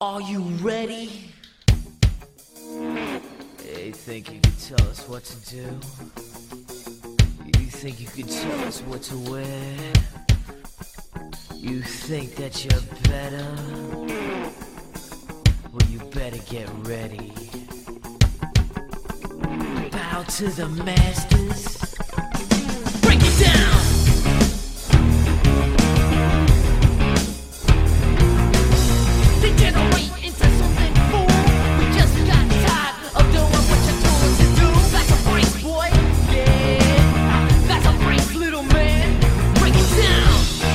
Are you ready? You think you can tell us what to do? You think you can tell us what to wear? You think that you're better? Well, you better get ready. Bow to the masters. Break it down! Degenerate into something cool. We just got tired of doing what you told us to do. That's a prank, boy. Yeah, that's a prank, little man. Break it down.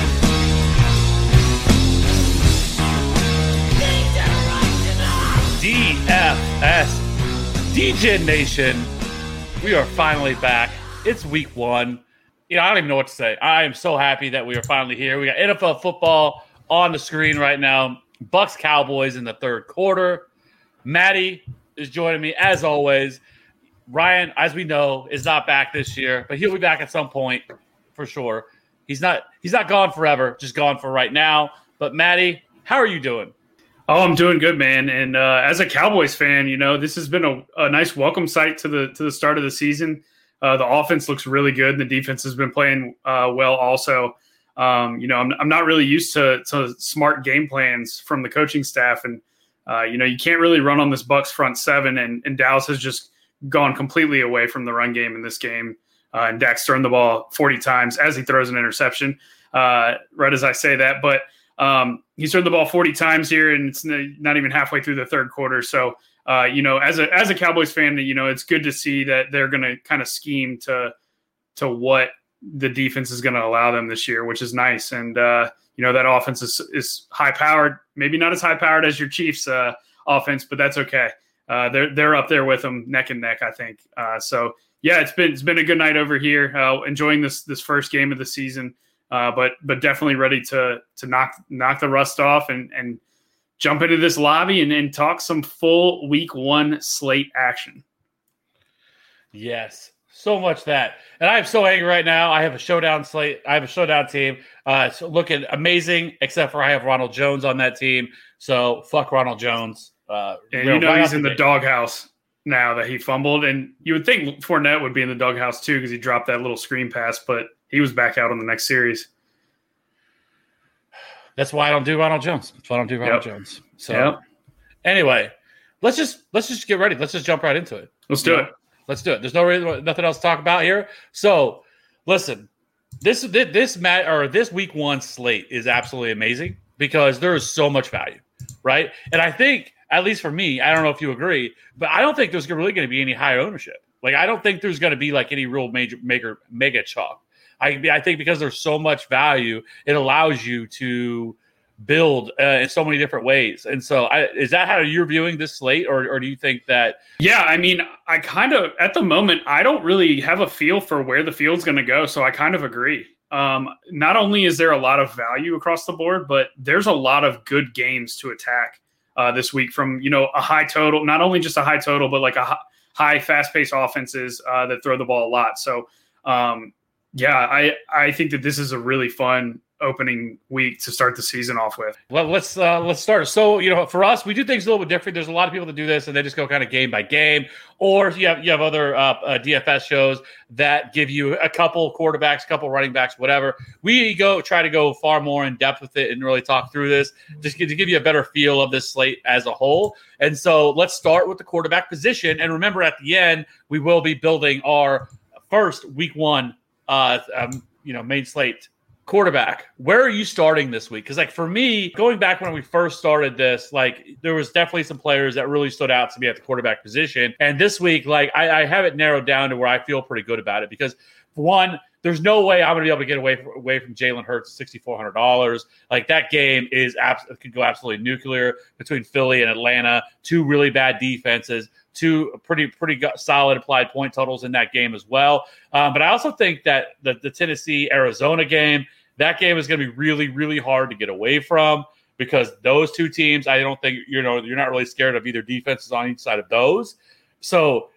DFS DJ Nation, we are finally back. It's week one. I don't even know what to say. I am so happy that we are finally here. We got NFL football on the screen right now. Bucks Cowboys in the third quarter. Maddie is joining me as always. Ryan, as we know, is not back this year, but he'll be back at some point for sure. He's not gone forever, just gone for right now. But Maddie, how are you doing? Oh, I'm doing good, man. And as a Cowboys fan, this has been a nice welcome sight to the start of the season. The offense looks really good, and the defense has been playing well also. I'm not really used to smart game plans from the coaching staff. And, you can't really run on this Bucks front seven. And Dallas has just gone completely away from the run game in this game. And Dak's thrown the ball 40 times as he throws an interception, right as I say that. But he's thrown the ball 40 times here, and it's not even halfway through the third quarter. So, as a Cowboys fan, it's good to see that they're going to kind of scheme to what the defense is going to allow them this year, which is nice. And, that offense is high powered, maybe not as high powered as your Chiefs offense, but that's okay. They're up there with them neck and neck, I think. So yeah, it's been a good night over here. Enjoying this first game of the season, but definitely ready to knock the rust off and jump into this lobby and talk some full week one slate action. Yes. So much that. And I'm so angry right now. I have a showdown slate. I have a showdown team. It's looking amazing, except for I have Ronald Jones on that team. So fuck Ronald Jones. And he's in the doghouse now that he fumbled. And you would think Fournette would be in the doghouse too because he dropped that little screen pass, but he was back out on the next series. That's why I don't do Ronald Jones. Jones. So anyway, let's just get ready. Let's just jump right into it. Let's do it. Let's do it. There's nothing else to talk about here. So, listen, this week one slate is absolutely amazing because there is so much value, right? And I think, at least for me, I don't know if you agree, but I don't think there's really going to be any high ownership. Like, I don't think there's going to be like any real mega chalk. I think because there's so much value, it allows you to build in so many different ways. And so is that how you're viewing this slate or do you think that? Yeah, I mean, I kind of, at the moment, I don't really have a feel for where the field's going to go. So I kind of agree. Not only is there a lot of value across the board, but there's a lot of good games to attack this week from, a high total, not only just a high total, but like a high fast-paced offenses that throw the ball a lot. So, I think that this is a really fun opening week to start the season off with. Well, let's start. So, for us, we do things a little bit different. There's a lot of people that do this and they just go kind of game by game, or you have other DFS shows that give you a couple quarterbacks, a couple running backs, whatever. We try to go far more in depth with it and really talk through this just to give you a better feel of this slate as a whole. And so let's start with the quarterback position. And remember, at the end, we will be building our first week one main slate quarterback. Where are you starting this week? Because for me, going back when we first started this, there was definitely some players that really stood out to me at the quarterback position. And this week, I have it narrowed down to where I feel pretty good about it because, for one, there's no way I'm going to be able to get away from Jalen Hurts at $6,400. That game could go absolutely nuclear between Philly and Atlanta. Two really bad defenses. Two pretty solid applied point totals in that game as well. But I also think that the Tennessee-Arizona game, that game is going to be really, really hard to get away from because those two teams, I don't think, you're not really scared of either defenses on each side of those. So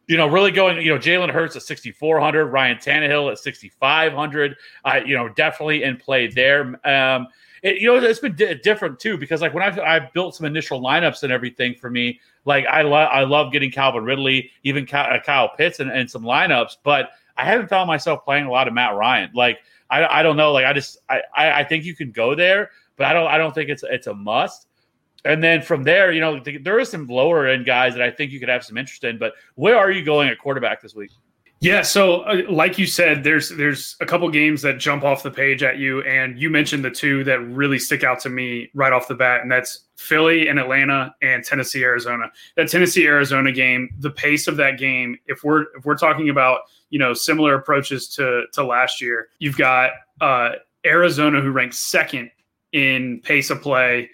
Really going, Jalen Hurts at 6,400, Ryan Tannehill at 6,500. Definitely in play there. It's been different too, because like when I've built some initial lineups and everything for me, like I love getting Calvin Ridley, even Kyle Pitts and some lineups, but I haven't found myself playing a lot of Matt Ryan. Like I don't know, like I think you can go there, but I don't think it's a must. And then from there, there is some lower end guys that I think you could have some interest in. But where are you going at quarterback this week? Yeah, so like you said, there's a couple games that jump off the page at you, and you mentioned the two that really stick out to me right off the bat, and that's Philly and Atlanta and Tennessee, Arizona. That Tennessee, Arizona game, the pace of that game, if we're talking about similar approaches to last year, you've got Arizona, who ranks second in pace of play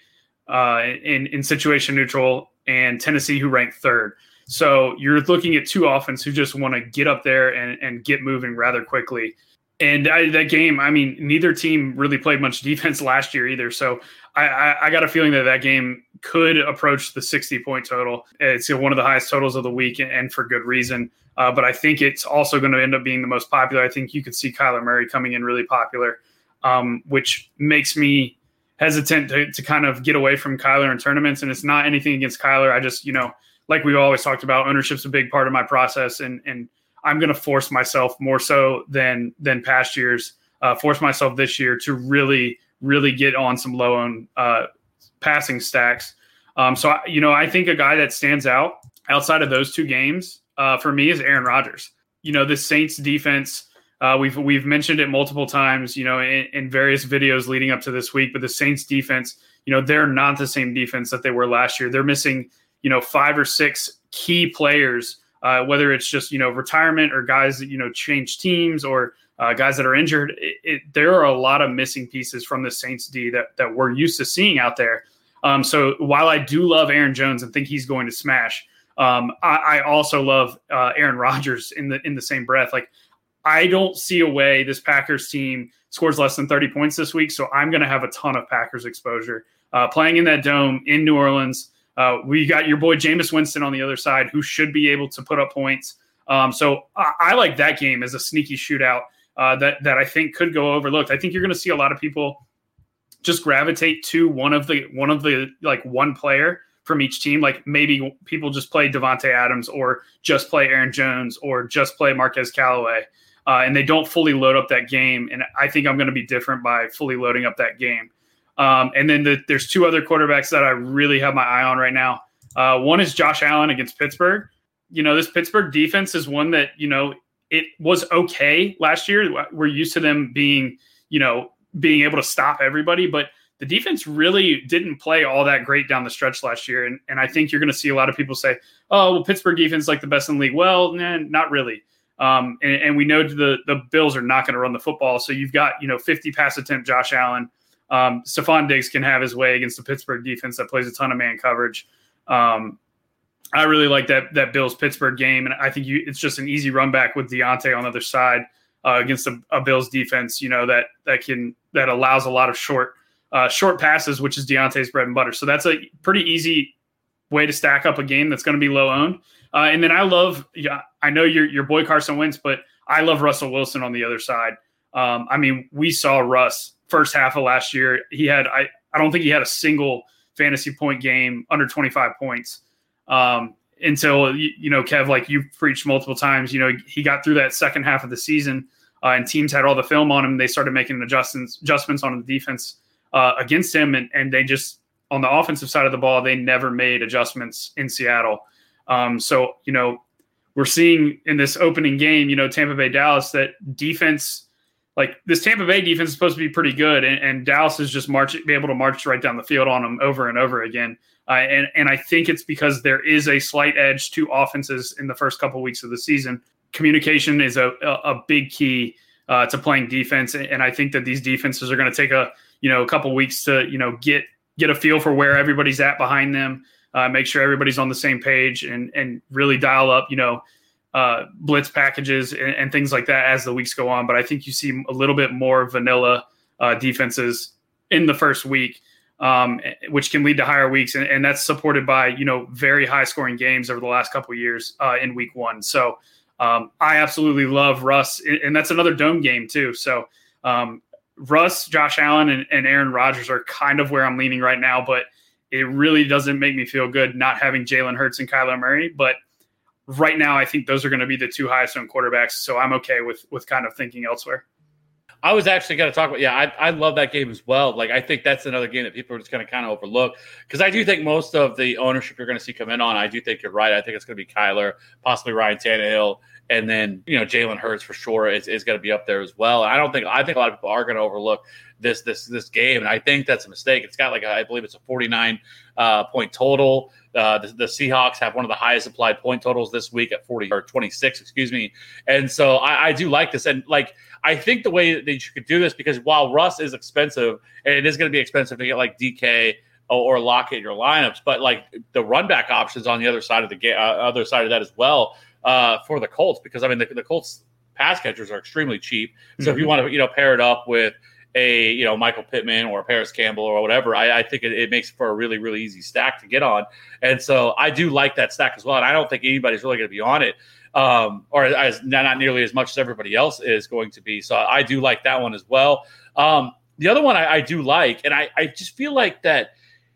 in situation neutral, and Tennessee, who ranked third. So you're looking at two offenses who just want to get up there and get moving rather quickly. And that game, I mean, neither team really played much defense last year either. So I got a feeling that game could approach the 60-point total. It's one of the highest totals of the week, and for good reason. But I think it's also going to end up being the most popular. I think you could see Kyler Murray coming in really popular, which makes me hesitant to kind of get away from Kyler in tournaments. And it's not anything against Kyler. I just, like we've always talked about, ownership's a big part of my process. And I'm going to force myself more so than past years, force myself this year to really, really get on some low-owned passing stacks. So I think a guy that stands out outside of those two games for me is Aaron Rodgers. The Saints defense, we've mentioned it multiple times, in various videos leading up to this week, but the Saints defense, they're not the same defense that they were last year. They're missing, 5 or 6 key players, whether it's just, retirement or guys that, change teams or guys that are injured. There are a lot of missing pieces from the Saints D that we're used to seeing out there. So while I do love Aaron Jones and think he's going to smash, I also love Aaron Rodgers in the same breath. Like, I don't see a way this Packers team scores less than 30 points this week, so I'm going to have a ton of Packers exposure. Playing in that dome in New Orleans, we got your boy Jameis Winston on the other side, who should be able to put up points. So I like that game as a sneaky shootout that I think could go overlooked. I think you're going to see a lot of people just gravitate to one of the like one player from each team. Like maybe people just play Devontae Adams or just play Aaron Jones or just play Marquez Callaway. And they don't fully load up that game. And I think I'm going to be different by fully loading up that game. And then there's two other quarterbacks that I really have my eye on right now. One is Josh Allen against Pittsburgh. This Pittsburgh defense is one that, it was okay last year. We're used to them being able to stop everybody, but the defense really didn't play all that great down the stretch last year. And I think you're going to see a lot of people say, oh, well, Pittsburgh defense is like the best in the league. Well, not really. And we know the Bills are not going to run the football. So you've got, 50 pass attempt Josh Allen. Stephon Diggs can have his way against the Pittsburgh defense that plays a ton of man coverage. I really like that Bills-Pittsburgh game, and I think it's just an easy run back with Deontay on the other side against a Bills defense, that allows a lot of short passes, which is Deontay's bread and butter. So that's a pretty easy way to stack up a game that's going to be low owned. And then I know your boy Carson Wentz, but I love Russell Wilson on the other side. We saw Russ first half of last year. I don't think he had a single fantasy point game under 25 points until, Kev, like you preached multiple times, he got through that second half of the season and teams had all the film on him. They started making adjustments on the defense against him. And they just, on the offensive side of the ball, they never made adjustments in Seattle. So, we're seeing in this opening game, Tampa Bay, Dallas, that defense, like this Tampa Bay defense is supposed to be pretty good. And Dallas is just be able to march right down the field on them over and over again. And I think it's because there is a slight edge to offenses in the first couple of weeks of the season. Communication is a big key to playing defense. And I think that these defenses are going to take a couple of weeks to, get a feel for where everybody's at behind them, make sure everybody's on the same page and really dial up, blitz packages and things like that as the weeks go on. But I think you see a little bit more vanilla defenses in the first week. which can lead to higher weeks. And that's supported by, very high scoring games over the last couple of years in week one. So I absolutely love Russ. And that's another dome game too. So Russ, Josh Allen, and Aaron Rodgers are kind of where I'm leaning right now, but it really doesn't make me feel good not having Jalen Hurts and Kyler Murray. But right now, I think those are going to be the two highest owned quarterbacks. So I'm okay with kind of thinking elsewhere. I was actually going to talk about, I love that game as well. Like, I think that's another game that people are just going to kind of overlook, because I do think most of the ownership you're going to see come in on, I do think you're right. I think it's going to be Kyler, possibly Ryan Tannehill, and then, Jalen Hurts for sure is going to be up there as well. And I think a lot of people are going to overlook this game, and I think that's a mistake. It's got I believe it's a 49 point total. The Seahawks have one of the highest applied point totals this week at 26, excuse me. And so I do like this. And I think the way that you could do this, because while Russ is expensive, and it is going to be expensive to get DK or Lockett in your lineups, but the run back options on the other side of the game, other side of that as well for the Colts, because the Colts pass catchers are extremely cheap. So if you want to pair it up with a Michael Pittman or a Paris Campbell or whatever, I think it makes for a really, really easy stack to get on. And so I do like that stack as well. And I don't think anybody's really going to be on it, or not nearly as much as everybody else is going to be. So I do like that one as well. The other one I do like, and I just feel like that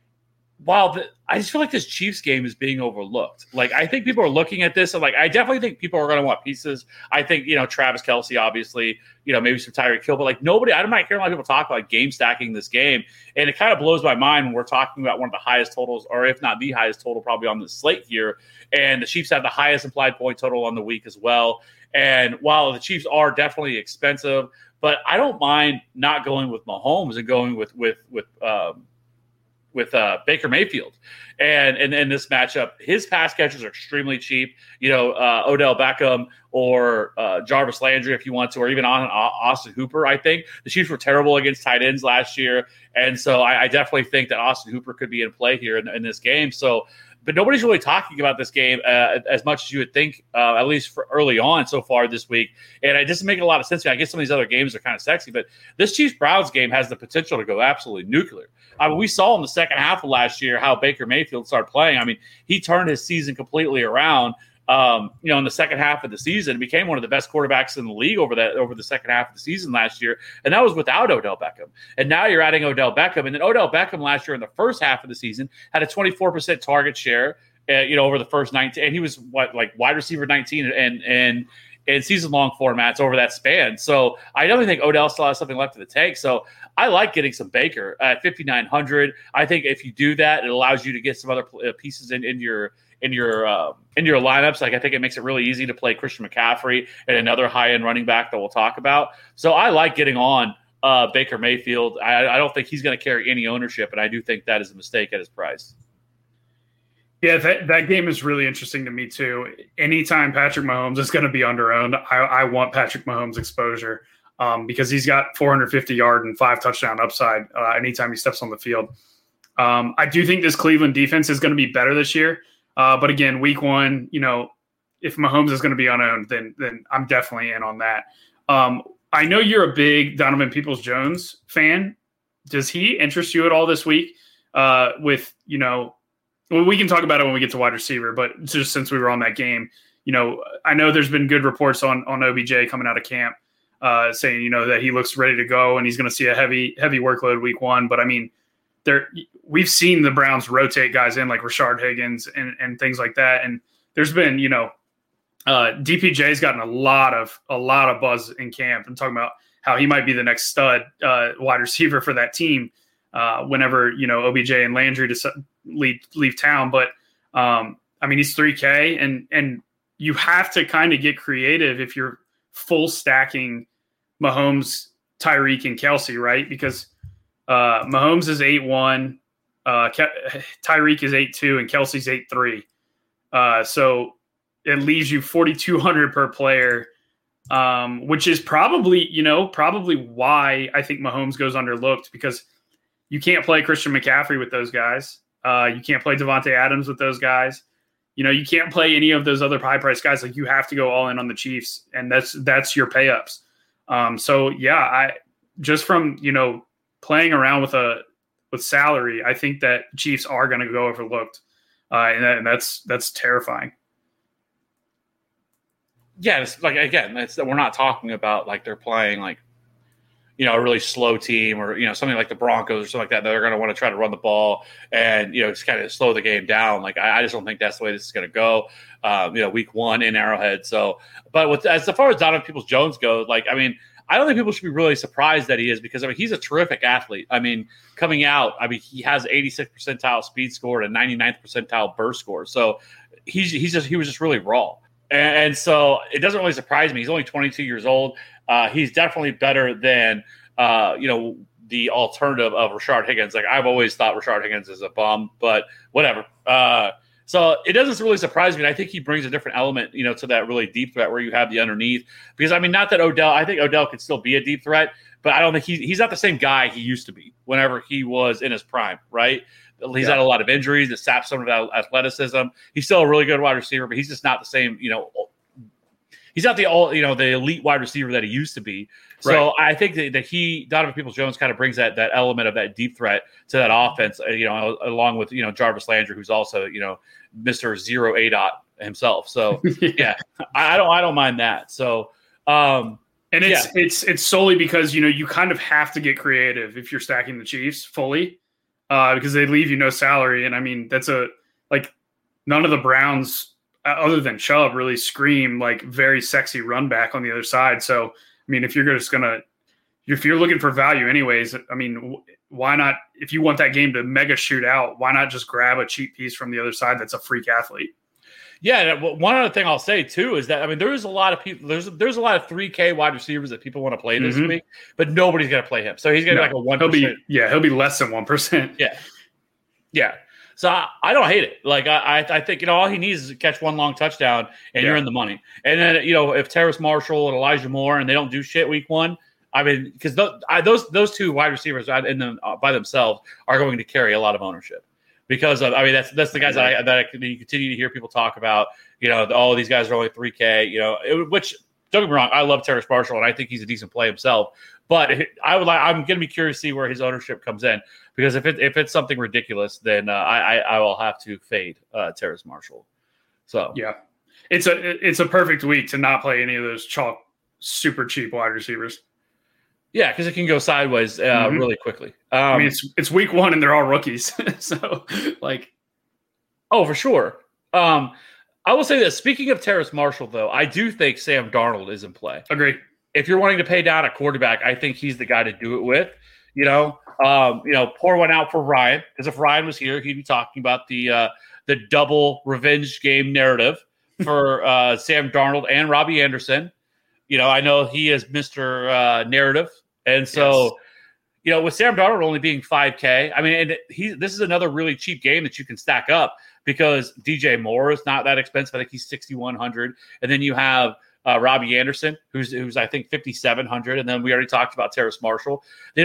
I just feel like this Chiefs game is being overlooked. I think people are looking at this and I definitely think people are going to want pieces. I think, Travis Kelce, obviously, maybe some Tyreek Hill, but nobody, I'm not hearing a lot of people talk about game stacking this game. And it kind of blows my mind when we're talking about one of the highest totals, or if not the highest total probably on the slate here. And the Chiefs have the highest implied point total on the week as well. And while the Chiefs are definitely expensive, but I don't mind not going with Mahomes and going with Baker Mayfield. And in this matchup, his pass catchers are extremely cheap. Odell Beckham or Jarvis Landry, if you want to, or even on Austin Hooper. I think the Chiefs were terrible against tight ends last year. And so I definitely think that Austin Hooper could be in play here in this game. So, but nobody's really talking about this game as much as you would think, at least for early on so far this week. And it doesn't make a lot of sense to me. I guess some of these other games are kind of sexy, but this Chiefs-Browns game has the potential to go absolutely nuclear. We saw in the second half of last year how Baker Mayfield started playing. He turned his season completely around. In the second half of the season, became one of the best quarterbacks in the league over the second half of the season last year. And that was without Odell Beckham. And now you're adding Odell Beckham. And then Odell Beckham last year in the first half of the season had a 24% target share, over the first 19. And he was wide receiver 19 and season-long formats over that span. So I definitely think Odell still has something left in the tank. So I like getting some Baker at 5,900. I think if you do that, it allows you to get some other pieces in your lineups. I think it makes it really easy to play Christian McCaffrey and another high-end running back that we'll talk about. So I like getting on Baker Mayfield. I don't think he's going to carry any ownership, and I do think that is a mistake at his price. Yeah, that game is really interesting to me too. Anytime Patrick Mahomes is going to be under-owned, I want Patrick Mahomes exposure because he's got 450-yard and 5 touchdown upside anytime he steps on the field. I do think this Cleveland defense is going to be better this year. But again, week one, if Mahomes is going to be unowned, then I'm definitely in on that. I know you're a big Donovan Peoples-Jones fan. Does he interest you at all this week? Well, we can talk about it when we get to wide receiver, but just since we were on that game, I know there's been good reports on OBJ coming out of camp saying, that he looks ready to go and he's going to see a heavy workload week one. But we've seen the Browns rotate guys in like Rashard Higgins and things like that. And there's been, DPJ's gotten a lot of buzz in camp. I'm talking about how he might be the next stud wide receiver for that team whenever, OBJ and Landry leave town. But he's 3K and you have to kind of get creative if you're full stacking Mahomes, Tyreek, and Kelce, right? Because Mahomes is 8-1, Tyreek is 8-2, and Kelce's 8-3. So it leaves you 4,200 per player, which is probably why I think Mahomes goes underlooked, because you can't play Christian McCaffrey with those guys. You can't play Devontae Adams with those guys. You can't play any of those other high-priced guys. You have to go all in on the Chiefs, and that's your pay-ups. So, yeah, I just from, playing around with a with salary, I think that Chiefs are going to go overlooked, and that's terrifying. Yeah, it's like, again, we're not talking about like they're playing like, a really slow team or, something like the Broncos or something like that. They're going to want to try to run the ball and, just kind of slow the game down. Like, I just don't think that's the way this is going to go, week 1 in Arrowhead. So, but as far as Donovan Peoples-Jones goes, like, I mean, I don't think people should be really surprised that he is, because, I mean, he's a terrific athlete. I mean, coming out, I mean, he has 86th percentile speed score and 99th percentile burst score. So he was just really raw. And so it doesn't really surprise me. He's only 22 years old. He's definitely better than, the alternative of Rashard Higgins. Like, I've always thought Rashard Higgins is a bum, but whatever. So it doesn't really surprise me. And I think he brings a different element, to that really deep threat where you have the underneath. Because, I mean, not that I think Odell could still be a deep threat, but I don't think he's not the same guy he used to be whenever he was in his prime, right? He's had a lot of injuries that sapped some of that athleticism. He's still a really good wide receiver, but he's just not the same, he's not the elite wide receiver that he used to be. So I think that Donovan Peoples-Jones kind of brings that element of that deep threat to that offense, along with, Jarvis Landry, who's also, Mr. Zero ADOT himself. So yeah, I don't mind that. So, and it's solely because, you kind of have to get creative if you're stacking the Chiefs fully, because they leave you no salary. And I mean, that's none of the Browns, other than Chubb, really scream like very sexy run back on the other side. So, I mean, if you're looking for value anyways, I mean, why not, if you want that game to mega shoot out, why not just grab a cheap piece from the other side that's a freak athlete? Yeah, one other thing I'll say too is that, I mean, there's a lot of people, there's a lot of 3K wide receivers that people want to play this week, but nobody's going to play him. So he's going to be like a 1%. He'll be less than 1%. Yeah. So I don't hate it. Like, I think, all he needs is to catch one long touchdown and you're in the money. And then, if Terrace Marshall and Elijah Moore and they don't do shit week 1, I mean, because those two wide receivers by themselves are going to carry a lot of ownership. Because of, I mean, that's the guys that you continue to hear people talk about. All these guys are only 3K. Which, don't get me wrong, I love Terrace Marshall and I think he's a decent play himself. But I'm going to be curious to see where his ownership comes in, because if it's something ridiculous, then I will have to fade Terrace Marshall. So yeah, it's a perfect week to not play any of those chalk super cheap wide receivers. Yeah, because it can go sideways really quickly. I mean, it's week 1 and they're all rookies. So, oh, for sure. I will say this. Speaking of Terrace Marshall, though, I do think Sam Darnold is in play. Agree. If you're wanting to pay down a quarterback, I think he's the guy to do it with. Pour one out for Ryan, because if Ryan was here, he'd be talking about the double revenge game narrative for Sam Darnold and Robbie Anderson. I know he is Mr. Narrative. And so, with Sam Darnold only being 5K, I mean, this is another really cheap game that you can stack up, because DJ Moore is not that expensive. I think he's $6,100. And then you have Robbie Anderson, who's I think $5,700. And then we already talked about Terrace Marshall.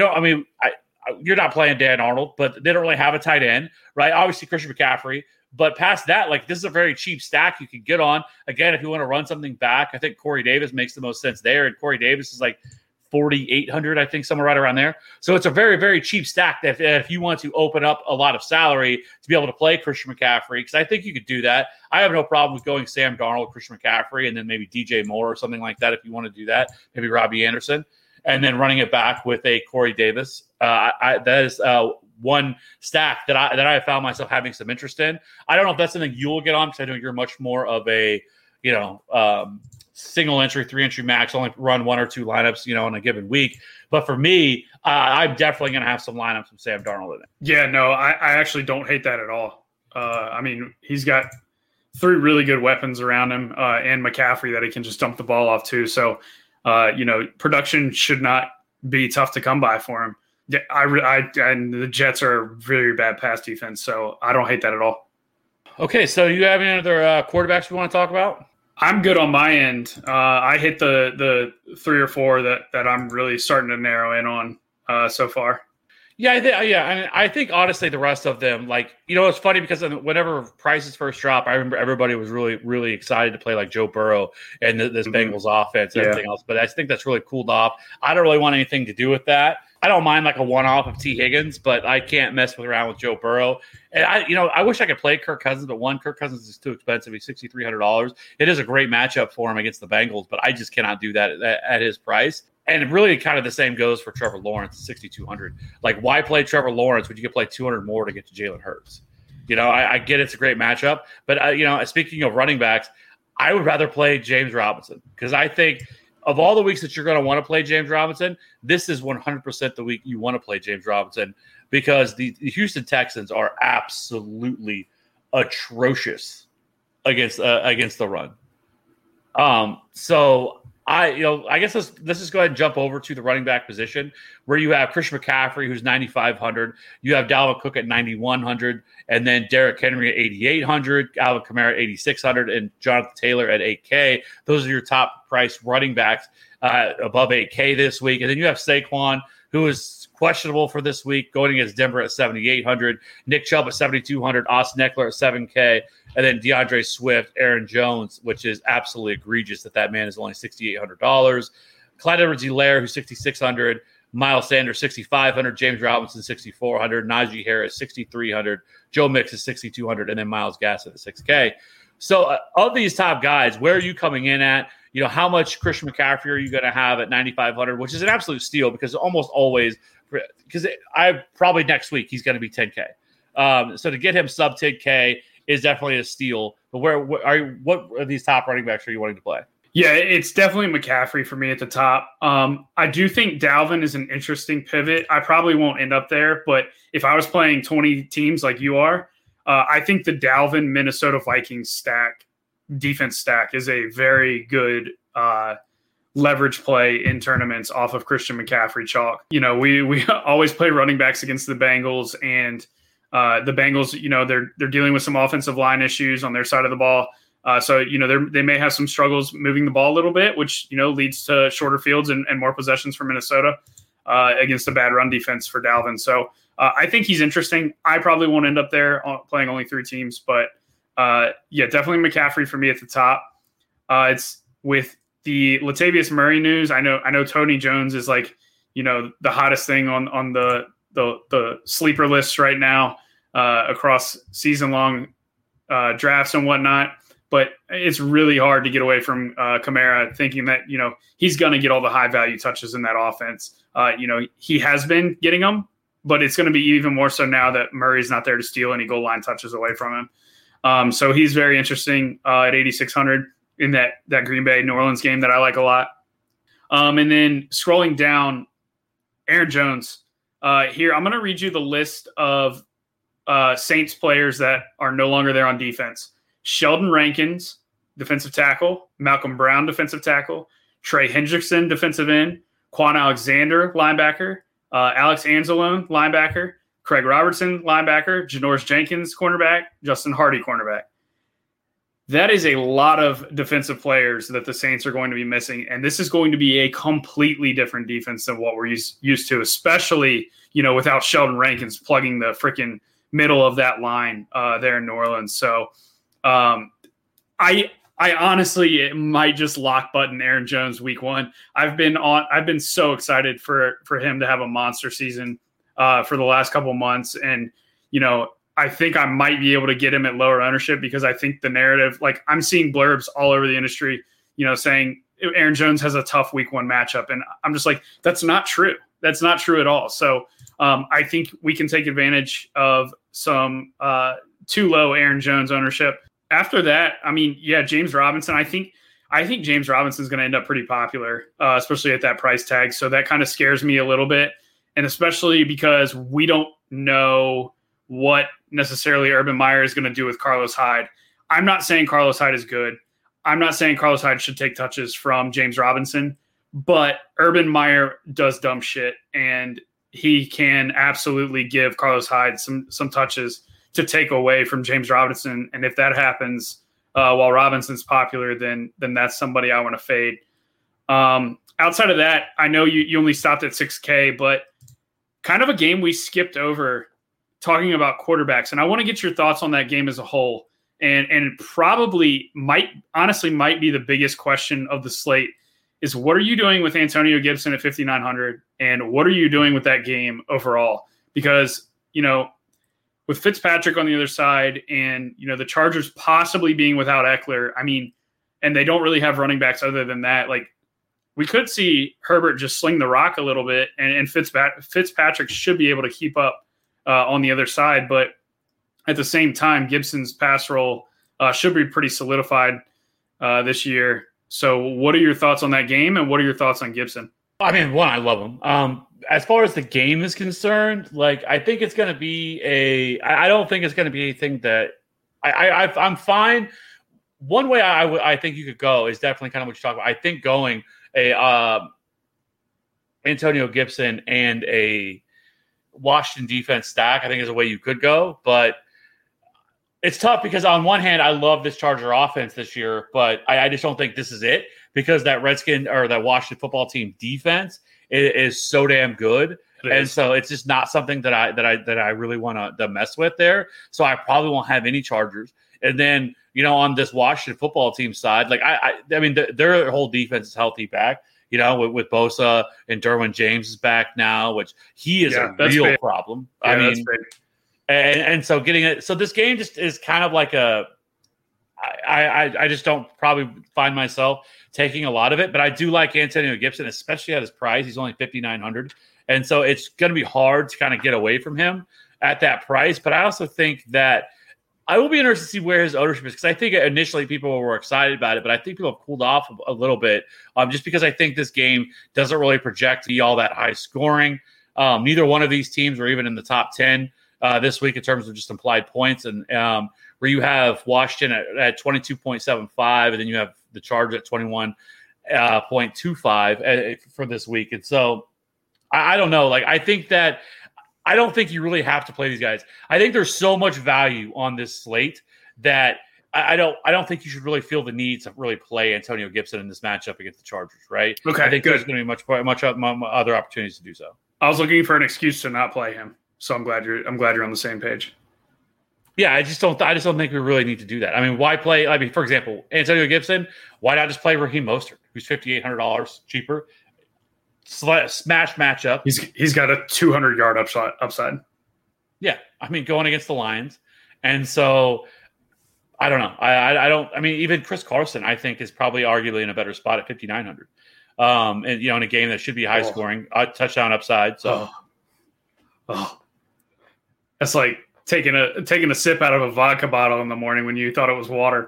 You're not playing Dan Arnold, but they don't really have a tight end, right? Obviously, Christian McCaffrey. But past that, this is a very cheap stack you can get on. Again, if you want to run something back, I think Corey Davis makes the most sense there. And Corey Davis is like 4,800, I think, somewhere right around there. So it's a very, very cheap stack that if you want to open up a lot of salary to be able to play Christian McCaffrey, because I think you could do that. I have no problem with going Sam Darnold, Christian McCaffrey, and then maybe DJ Moore or something like that if you want to do that. Maybe Robbie Anderson. And then running it back with a Corey Davis. That is one stack that I have found myself having some interest in. I don't know if that's something you'll get on, because I know you're much more of a, single entry, 3-entry max, only run 1 or 2 lineups, in a given week. But for me, I'm definitely going to have some lineups from Sam Darnold in it. Yeah, no, I actually don't hate that at all. I mean, he's got 3 really good weapons around him, and McCaffrey that he can just dump the ball off to. So, production should not be tough to come by for him. Yeah, and the Jets are a very bad pass defense, so I don't hate that at all. Okay, so you have any other quarterbacks we want to talk about? I'm good on my end. I hit the 3 or 4 that I'm really starting to narrow in on so far. Yeah, I think honestly the rest of them, like, it's funny because whenever prices first dropped, I remember everybody was really, really excited to play like Joe Burrow and this Bengals offense and everything else. But I think that's really cooled off. I don't really want anything to do with that. I don't mind like a one-off of T. Higgins, but I can't mess around with Joe Burrow. And I wish I could play Kirk Cousins, but Kirk Cousins is too expensive. He's $6,300. It is a great matchup for him against the Bengals, but I just cannot do that at his price. And really kind of the same goes for Trevor Lawrence, 6,200. Like, why play Trevor Lawrence when you can play 200 more to get to Jalen Hurts? I get it's a great matchup, but speaking of running backs, I would rather play James Robinson because I think of all the weeks that you're going to want to play James Robinson, this is 100% the week you want to play James Robinson because the Houston Texans are absolutely atrocious against the run. So I guess let's just go ahead and jump over to the running back position where you have Christian McCaffrey, who's 9,500. You have Dalvin Cook at 9,100, and then Derrick Henry at 8,800, Alvin Kamara at 8,600, and Jonathan Taylor at 8K. Those are your top price running backs above 8K this week. And then you have Saquon, who is questionable for this week, going against Denver at 7,800, Nick Chubb at 7,200, Austin Eckler at 7K, and then DeAndre Swift, Aaron Jones, which is absolutely egregious that man is only $6,800. Clyde Edwards-Helaire, who's 6,600, Miles Sanders, 6,500, James Robinson, 6,400, Najee Harris, 6,300, Joe Mix is 6,200, and then Myles Gaskin at 6K. So of these top guys, where are you coming in at? How much Christian McCaffrey are you going to have at 9,500, which is an absolute steal because almost always, because probably next week he's going to be 10K. So to get him sub 10K is definitely a steal. But what are these top running backs are you wanting to play? Yeah, it's definitely McCaffrey for me at the top. I do think Dalvin is an interesting pivot. I probably won't end up there, but if I was playing 20 teams like you are, I think the Dalvin Minnesota Vikings defense stack is a very good leverage play in tournaments off of Christian McCaffrey chalk. We always play running backs against the Bengals, and the Bengals, they're dealing with some offensive line issues on their side of the ball. So they may have some struggles moving the ball a little bit, which leads to shorter fields and more possessions for Minnesota against a bad run defense for Dalvin. So I think he's interesting. I probably won't end up there playing only 3 teams, but definitely McCaffrey for me at the top. It's with the Latavius Murray news. I know Tony Jones is like the hottest thing on the sleeper lists right now across season long drafts and whatnot. But it's really hard to get away from Kamara thinking that, he's going to get all the high value touches in that offense. He has been getting them, but it's going to be even more so now that Murray's not there to steal any goal line touches away from him. So he's very interesting at 8,600 in that Green Bay New Orleans game that I like a lot. And then scrolling down, Aaron Jones. Here, I'm going to read you the list of Saints players that are no longer there on defense. Sheldon Rankins, defensive tackle. Malcolm Brown, defensive tackle. Trey Hendrickson, defensive end. Quan Alexander, linebacker. Alex Anzalone, linebacker. Craig Robertson, linebacker. Janoris Jenkins, cornerback. Justin Hardy, cornerback. That is a lot of defensive players that the Saints are going to be missing, and this is going to be a completely different defense than what we're used to, especially, without Sheldon Rankins plugging the freaking middle of that line there in New Orleans. So I honestly might just lock button Aaron Jones week 1. I've been so excited for him to have a monster season for the last couple months, and I think I might be able to get him at lower ownership because I think the narrative, like I'm seeing blurbs all over the industry, saying Aaron Jones has a tough week 1 matchup. And I'm just like, that's not true. That's not true at all. So I think we can take advantage of some too low Aaron Jones ownership. After that, James Robinson, I think James Robinson is going to end up pretty popular, especially at that price tag. So that kind of scares me a little bit. And especially because we don't know what necessarily Urban Meyer is going to do with Carlos Hyde. I'm not saying Carlos Hyde is good. I'm not saying Carlos Hyde should take touches from James Robinson, but Urban Meyer does dumb shit, and he can absolutely give Carlos Hyde some touches to take away from James Robinson. And if that happens while Robinson's popular, then that's somebody I want to fade. Outside of that, I know you only stopped at 6K, but kind of a game we skipped over talking about quarterbacks. And I want to get your thoughts on that game as a whole. And probably might be the biggest question of the slate is what are you doing with Antonio Gibson at 5,900? And what are you doing with that game overall? Because, with Fitzpatrick on the other side and, the Chargers possibly being without Eckler, and they don't really have running backs other than that, like we could see Herbert just sling the rock a little bit and Fitzpatrick should be able to keep up on the other side. But at the same time, Gibson's pass roll should be pretty solidified this year. So what are your thoughts on that game and what are your thoughts on Gibson? One, I love him. As far as the game is concerned, like I think it's going to be I don't think it's going to be anything that I'm fine. One way I think you could go is definitely kind of what you talk about. I think going Antonio Gibson and a Washington defense stack, I think is a way you could go, but it's tough because on one hand, I love this Charger offense this year, but I just don't think this is it because that Redskin or that Washington football team defense is so damn good. And so it's just not something that I really want to mess with there. So I probably won't have any Chargers. And then, on this Washington football team side, like their whole defense is healthy back, with Bosa and Derwin James is back now, which he is a real problem. Yeah, that's big. And so getting it, so this game just is kind of like I just don't probably find myself taking a lot of it, but I do like Antonio Gibson, especially at his price. He's only 5,900. And so it's going to be hard to kind of get away from him at that price. But I also think that I will be interested to see where his ownership is because I think initially people were excited about it, but I think people have cooled off a little bit just because I think this game doesn't really project to be all that high scoring. Neither one of these teams are even in the top 10 this week in terms of just implied points. And where you have Washington at 22.75, and then you have the Chargers at 21.25 for this week. And so I don't know. Like, I don't think you really have to play these guys. I think there's so much value on this slate that I don't think you should really feel the need to really play Antonio Gibson in this matchup against the Chargers, right? Okay, I think good. there's going to be much other opportunities to do so. I was looking for an excuse to not play him, so I'm glad you're on the same page. Yeah, I just don't think we really need to do that. Why play? For example, Antonio Gibson. Why not just play Raheem Mostert, who's $5,800 cheaper? Smash matchup. He's got a 200-yard upside. Yeah, going against the Lions, and so I don't know. I don't. Even Chris Carson, I think, is probably arguably in a better spot at 5,900. And in a game that should be high scoring, touchdown upside. So, that's like taking a sip out of a vodka bottle in the morning when you thought it was water.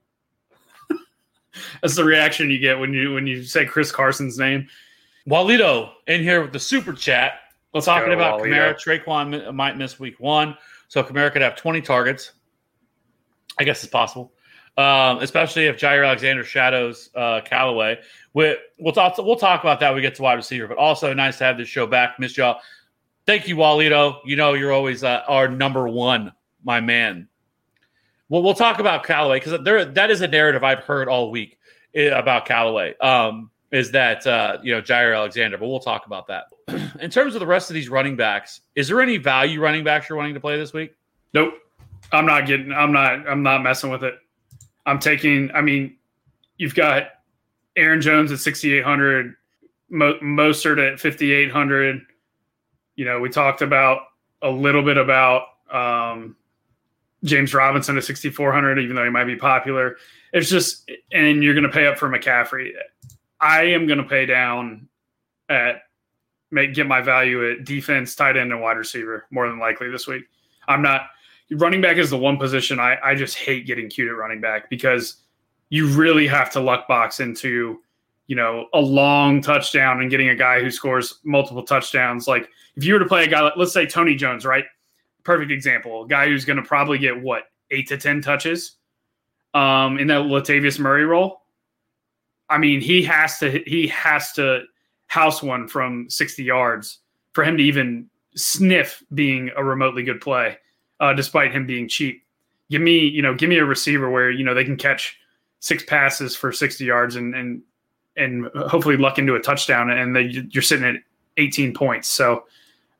That's the reaction you get when you say Chris Carson's name. Walito in here with the super chat. Let's talking go, about Walito. Kamara. Traquan might miss week 1, so Kamara could have 20 targets. I guess it's possible, especially if Jair Alexander shadows Callaway. We'll talk about that when we get to wide receiver, but also nice to have this show back. Missed y'all. Thank you, Walito. You're always our number one, my man. Well, we'll talk about Callaway because that is a narrative I've heard all week about Callaway. Is that Jair Alexander, but we'll talk about that. In terms of the rest of these running backs, is there any value running backs you're wanting to play this week? Nope. I'm not messing with it. I'm taking, you've got Aaron Jones at 6,800, Mostert at 5,800. We talked about a little bit about James Robinson at 6,400, even though he might be popular. It's just, and you're going to pay up for McCaffrey. I am going to pay down get my value at defense, tight end, and wide receiver more than likely this week. Running back is the one position I just hate getting cute at running back because you really have to luck box into, a long touchdown and getting a guy who scores multiple touchdowns. Like if you were to play a guy, let's say Tony Jones, right? Perfect example. A guy who's going to probably get 8 to 10 touches in that Latavius Murray role. He has to house one from 60 yards for him to even sniff being a remotely good play, despite him being cheap. Give me a receiver where, they can catch 6 passes for 60 yards and hopefully luck into a touchdown, and you're sitting at 18 points. So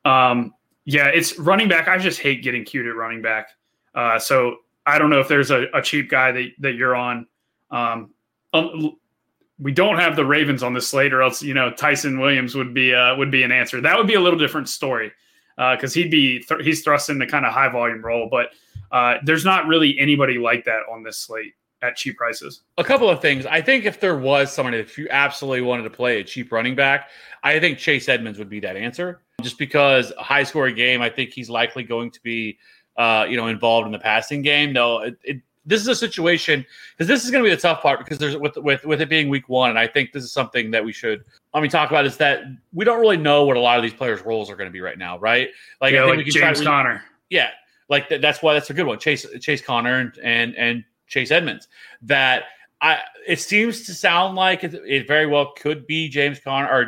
Yeah, it's running back. I just hate getting cute at running back. So I don't know if there's a cheap guy that you're on. We don't have the Ravens on this slate, or else Tyson Williams would be an answer. That would be a little different story because he's thrust in the kind of high volume role. But there's not really anybody like that on this slate at cheap prices. A couple of things. I think if there was someone, if you absolutely wanted to play a cheap running back, I think Chase Edmonds would be that answer. Just because a high scoring game, I think he's likely going to be involved in the passing game. No, this is a situation because this is going to be the tough part because there's with it being week one, and I think this is something that we should talk about is that we don't really know what a lot of these players' roles are going to be right now, right? Like I think we can James Conner, yeah, like that's why that's a good one. Chase Conner and Chase Edmonds. That it seems to sound like it very well could be Chase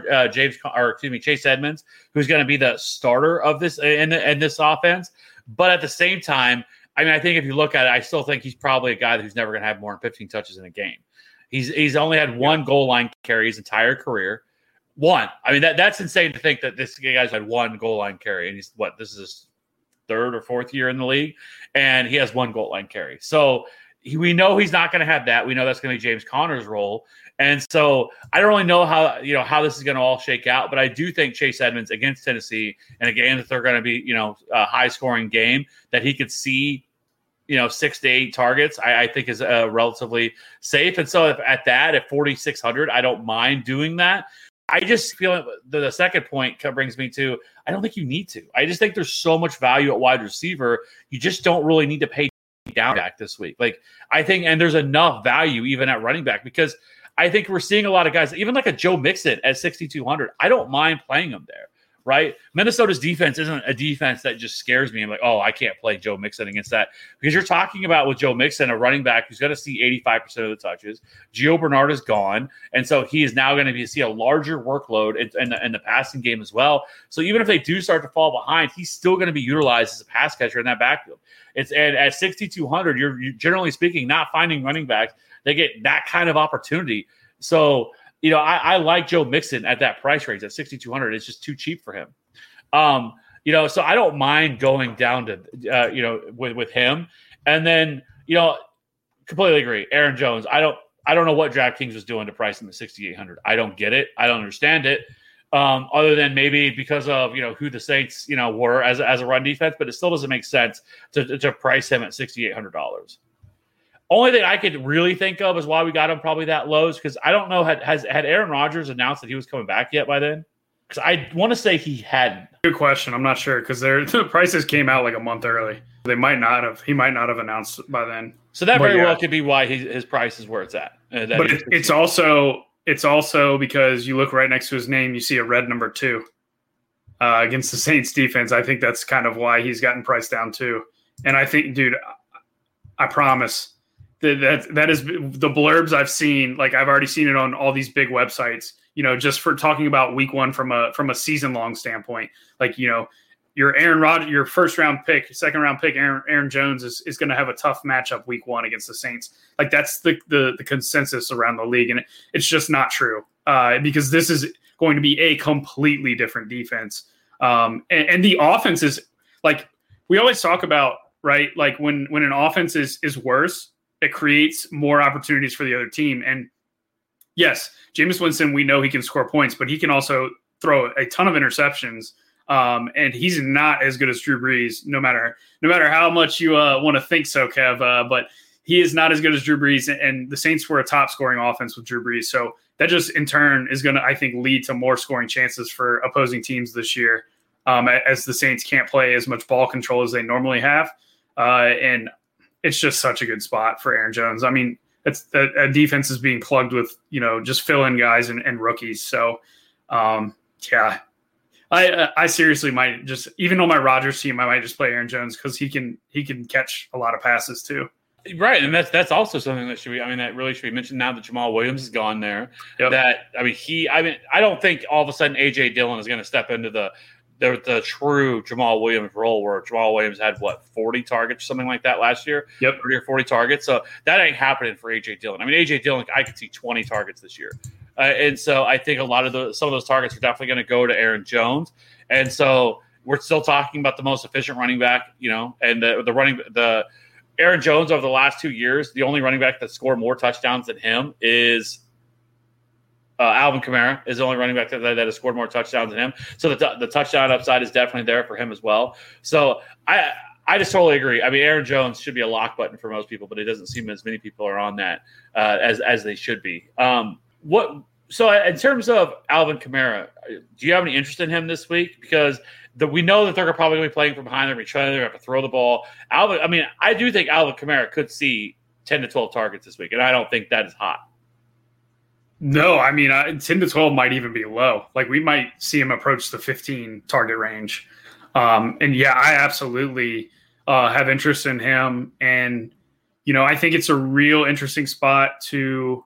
Edmonds, who's going to be the starter of this in this offense. But at the same time, I think if you look at it, I still think he's probably a guy who's never going to have more than 15 touches in a game. He's only had one goal line carry his entire career. One. That's insane to think that this guy's had one goal line carry, and this is his third or fourth year in the league, and he has one goal line carry. So we know he's not going to have that. We know that's going to be James Conner's role. And so I don't really know how this is going to all shake out, but I do think Chase Edmonds against Tennessee in a game that they're going to be, a high scoring game that he could see, 6 to 8 targets, I think is relatively safe. And so at 4,600, I don't mind doing that. I just feel the second point brings me to, I don't think you need to. I just think there's so much value at wide receiver. You just don't really need to pay down back this week. Like I think, and there's enough value even at running back because I think we're seeing a lot of guys, even like a Joe Mixon at 6,200. I don't mind playing him there, right? Minnesota's defense isn't a defense that just scares me. I'm like, oh, I can't play Joe Mixon against that because you're talking about with Joe Mixon, a running back who's going to see 85% of the touches. Gio Bernard is gone, and so he is now going to see a larger workload in the passing game as well. So even if they do start to fall behind, he's still going to be utilized as a pass catcher in that backfield. And at 6,200, you're generally speaking not finding running backs they get that kind of opportunity. So, I like Joe Mixon at that price range at 6,200. It's just too cheap for him. So I don't mind going down to, with him. And then, completely agree. Aaron Jones. I don't know what DraftKings was doing to price him at 6,800. I don't get it. I don't understand it. Other than maybe because of, who the Saints, were as a run defense, but it still doesn't make sense to price him at $6,800. Only thing I could really think of is why we got him probably that low because I don't know, had Aaron Rodgers announced that he was coming back yet by then? Because I want to say he hadn't. Good question. I'm not sure because the prices came out like a month early. He might not have announced by then. So that very well could be why his price is where it's at. But it's also because you look right next to his name, you see a red number 2 against the Saints defense. I think that's kind of why he's gotten priced down too. And I think, dude, I promise that is the blurbs I've seen. Like I've already seen it on all these big websites, just for talking about week one from a season long standpoint. Like, your Aaron Rodgers, your second round pick, Aaron Jones is going to have a tough matchup week one against the Saints. Like that's the consensus around the league. And it's just not true because this is going to be a completely different defense. And the offense is like, we always talk about, right? Like when an offense is worse, it creates more opportunities for the other team. And yes, Jameis Winston, we know he can score points, but he can also throw a ton of interceptions. And he's not as good as Drew Brees, no matter how much you want to think so, Kev. But he is not as good as Drew Brees, and the Saints were a top scoring offense with Drew Brees. So that just in turn is going to, I think, lead to more scoring chances for opposing teams this year, as the Saints can't play as much ball control as they normally have. And it's just such a good spot for Aaron Jones. It's a defense is being plugged with, just fill-in guys and rookies. So, yeah, I seriously might just, even on my Rodgers team, I might just play Aaron Jones because he can catch a lot of passes too. Right, and that's also something that that really should be mentioned now that Jamal Williams is gone there. Yep. I don't think all of a sudden A.J. Dillon is going to step into the true Jamal Williams role where Jamal Williams had 40 targets, something like that last year. Yep. 30 or 40 targets. So that ain't happening for A.J. Dillon. A.J. Dillon, I could see 20 targets this year. And so I think some of those targets are definitely going to go to Aaron Jones. And so, we're still talking about the most efficient running back, and the Aaron Jones over the last 2 years, the only running back that scored more touchdowns than him is Alvin Kamara is the only running back that has scored more touchdowns than him. So the touchdown upside is definitely there for him as well. So I just totally agree. I mean, Aaron Jones should be a lock button for most people, but it doesn't seem as many people are on that as they should be. So in terms of Alvin Kamara, do you have any interest in him this week? Because we know that they're probably going to be playing from behind. They're going to have to throw the ball. I do think Alvin Kamara could see 10 to 12 targets this week, and I don't think that is hot. No, I mean, 10 to 12 might even be low. Like, we might see him approach the 15 target range. And yeah, I absolutely have interest in him. And, I think it's a real interesting spot to,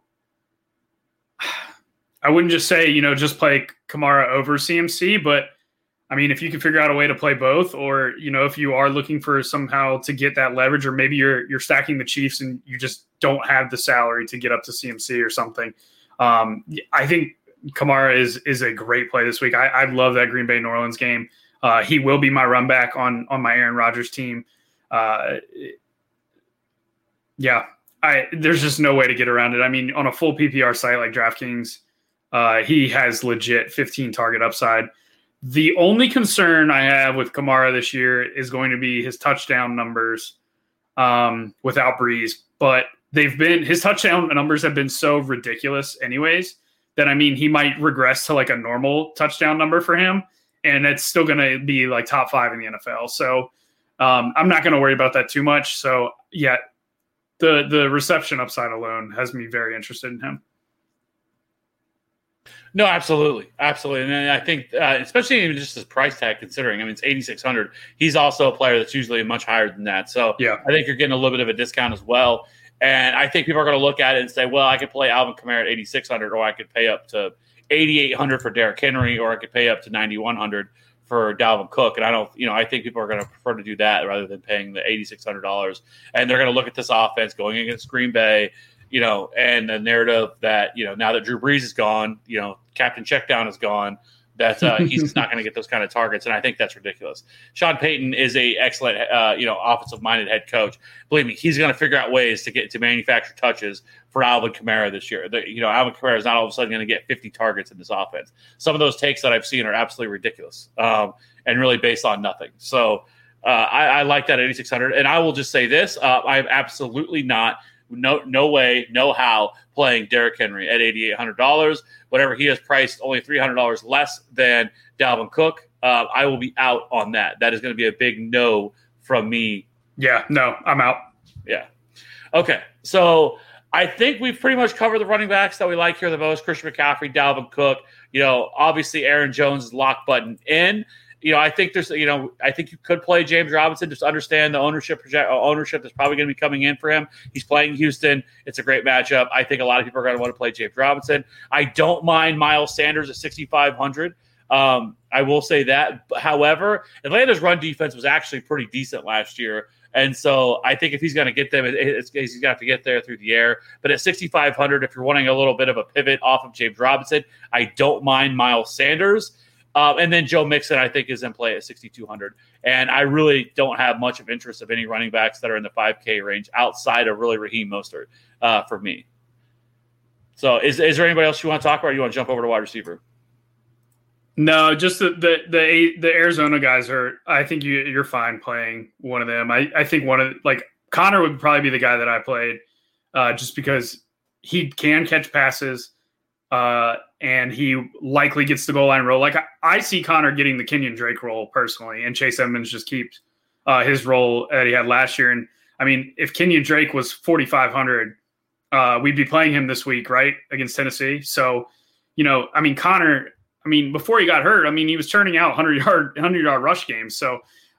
I wouldn't just say, just play Kamara over CMC, but I mean, if you can figure out a way to play both, or, if you are looking for somehow to get that leverage, or maybe you're stacking the Chiefs and you just don't have the salary to get up to CMC or something. I think Kamara is a great play this week. I love that Green Bay New Orleans game. He will be my run back on my Aaron Rodgers team. There's just no way to get around it. I mean, on a full PPR site like DraftKings, he has legit 15 target upside. The only concern I have with Kamara this year is going to be his touchdown numbers without Breeze, but his touchdown numbers have been so ridiculous anyways that, I mean, he might regress to like a normal touchdown number for him, and it's still going to be like top 5 in the NFL. So I'm not going to worry about that too much. So yeah, the reception upside alone has me very interested in him. No, absolutely. And I think, especially even just his price tag, considering, I mean, it's $8,600. He's also a player that's usually much higher than that. So yeah, I think you're getting a little bit of a discount as well. And I think people are going to look at it and say, well, I could play Alvin Kamara at $8,600, or I could pay up to $8,800 for Derrick Henry, or I could pay up to $9,100 for Dalvin Cook. And I think people are going to prefer to do that rather than paying the $8,600. And they're going to look at this offense going against Green Bay, and the narrative that, now that Drew Brees is gone, Captain Checkdown is gone, that he's not going to get those kind of targets. And I think that's ridiculous. Sean Payton is a excellent, offensive-minded head coach. Believe me, he's going to figure out ways to manufacture touches for Alvin Kamara this year. Alvin Kamara is not all of a sudden going to get 50 targets in this offense. Some of those takes that I've seen are absolutely ridiculous and really based on nothing. So I like that at $8,600. And I will just say this. I am absolutely not – no way, no how playing Derrick Henry at $8,800. Whatever he has priced, only $300 less than Dalvin Cook. I will be out on that. That is going to be a big no from me. Yeah, no, I'm out. Yeah. Okay, so I think we've pretty much covered the running backs that we like here the most. Christian McCaffrey, Dalvin Cook. Obviously Aaron Jones is lock button in. I think I think you could play James Robinson. Just understand the ownership that's probably going to be coming in for him. He's playing Houston. It's a great matchup. I think a lot of people are going to want to play James Robinson. I don't mind Miles Sanders at $6,500. I will say that. However, Atlanta's run defense was actually pretty decent last year. And so I think if he's going to get them, he's going to have to get there through the air. But at $6,500, if you're wanting a little bit of a pivot off of James Robinson, I don't mind Miles Sanders. And then Joe Mixon, I think, is in play at $6,200. And I really don't have much of interest of any running backs that are in the 5K range outside of really Raheem Mostert for me. So is there anybody else you want to talk about, or you want to jump over to wide receiver? No, just the Arizona guys are. I think you're fine playing one of them. I think Connor would probably be the guy that I played, just because he can catch passes, and he likely gets the goal line role. Like I see Connor getting the Kenyon Drake role personally, and Chase Edmonds just keeps his role that he had last year. And I mean, if Kenyon Drake was 4,500, we'd be playing him this week, right, against Tennessee. So, I mean, Connor. I mean, before he got hurt, he was turning out 100-yard rush games. So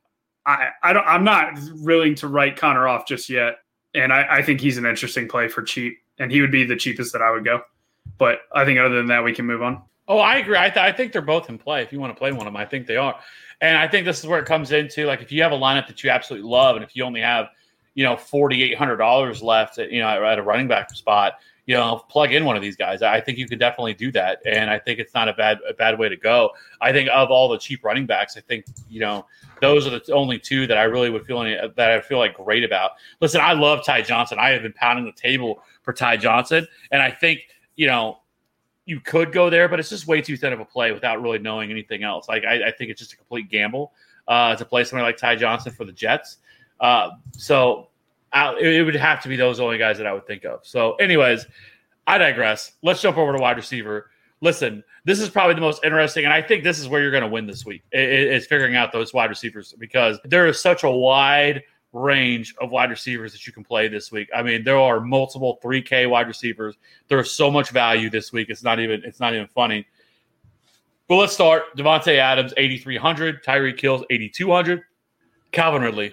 I'm not willing to write Connor off just yet. And I think he's an interesting play for cheap, and he would be the cheapest that I would go. But I think other than that, we can move on. Oh, I agree. I think they're both in play. If you want to play one of them, I think they are. And I think this is where it comes into, like, if you have a lineup that you absolutely love, and if you only have, $4,800 left at a running back spot, plug in one of these guys. I think you could definitely do that, and I think it's not a bad way to go. I think of all the cheap running backs, I think those are the only two that I really would feel like great about. Listen, I love Ty Johnson. I have been pounding the table for Ty Johnson, and I think you could go there, but it's just way too thin of a play without really knowing anything else. Like I think it's just a complete gamble to play somebody like Ty Johnson for the Jets. So it would have to be those only guys that I would think of. So anyways, I digress. Let's jump over to wide receiver. Listen, this is probably the most interesting, and I think this is where you're going to win this week. It's figuring out those wide receivers, because there is such a wide range of wide receivers that you can play this week. I mean, there are multiple 3K wide receivers. There's so much value this week. It's not even funny. But let's start. Devontae Adams, 8,300. Tyreek Hill, 8,200. Calvin Ridley,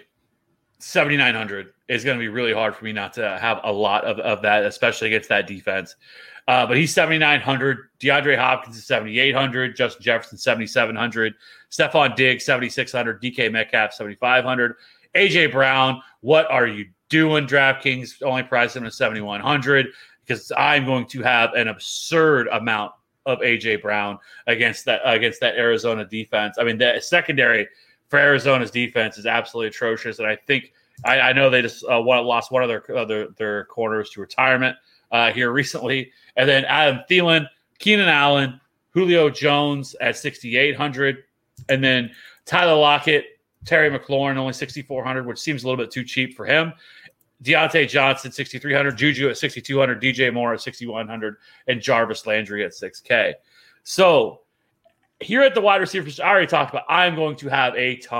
7,900. It's going to be really hard for me not to have a lot of that, especially against that defense. But he's 7,900. DeAndre Hopkins is 7,800. Justin Jefferson, 7,700. Stephon Diggs, 7,600. DK Metcalf, 7,500. AJ Brown, what are you doing? DraftKings only priced him at 7,100, because I'm going to have an absurd amount of AJ Brown against that Arizona defense. I mean, the secondary for Arizona's defense is absolutely atrocious, and I think I know they just lost one of their corners to retirement here recently, and then Adam Thielen, Keenan Allen, Julio Jones at 6,800, and then Tyler Lockett, Terry McLaurin, only 6,400, which seems a little bit too cheap for him. Deontay Johnson, 6,300. Juju at 6,200. DJ Moore at 6,100. And Jarvis Landry at 6K. So here at the wide receivers, I already talked about, I'm going to have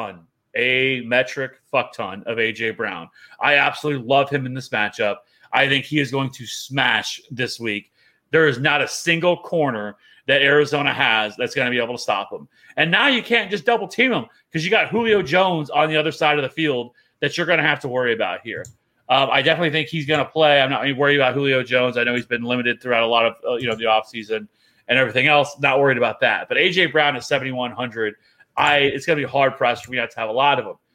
a metric fuck ton of A.J. Brown. I absolutely love him in this matchup. I think he is going to smash this week. There is not a single corner that Arizona has that's going to be able to stop him. And now you can't just double team him, because you got Julio Jones on the other side of the field that you're going to have to worry about here. I definitely think he's going to play. I'm not worried about Julio Jones. I know he's been limited throughout a lot of the offseason and everything else. Not worried about that. But A.J. Brown at 7,100, it's going to be hard pressed for me not to have a lot of them.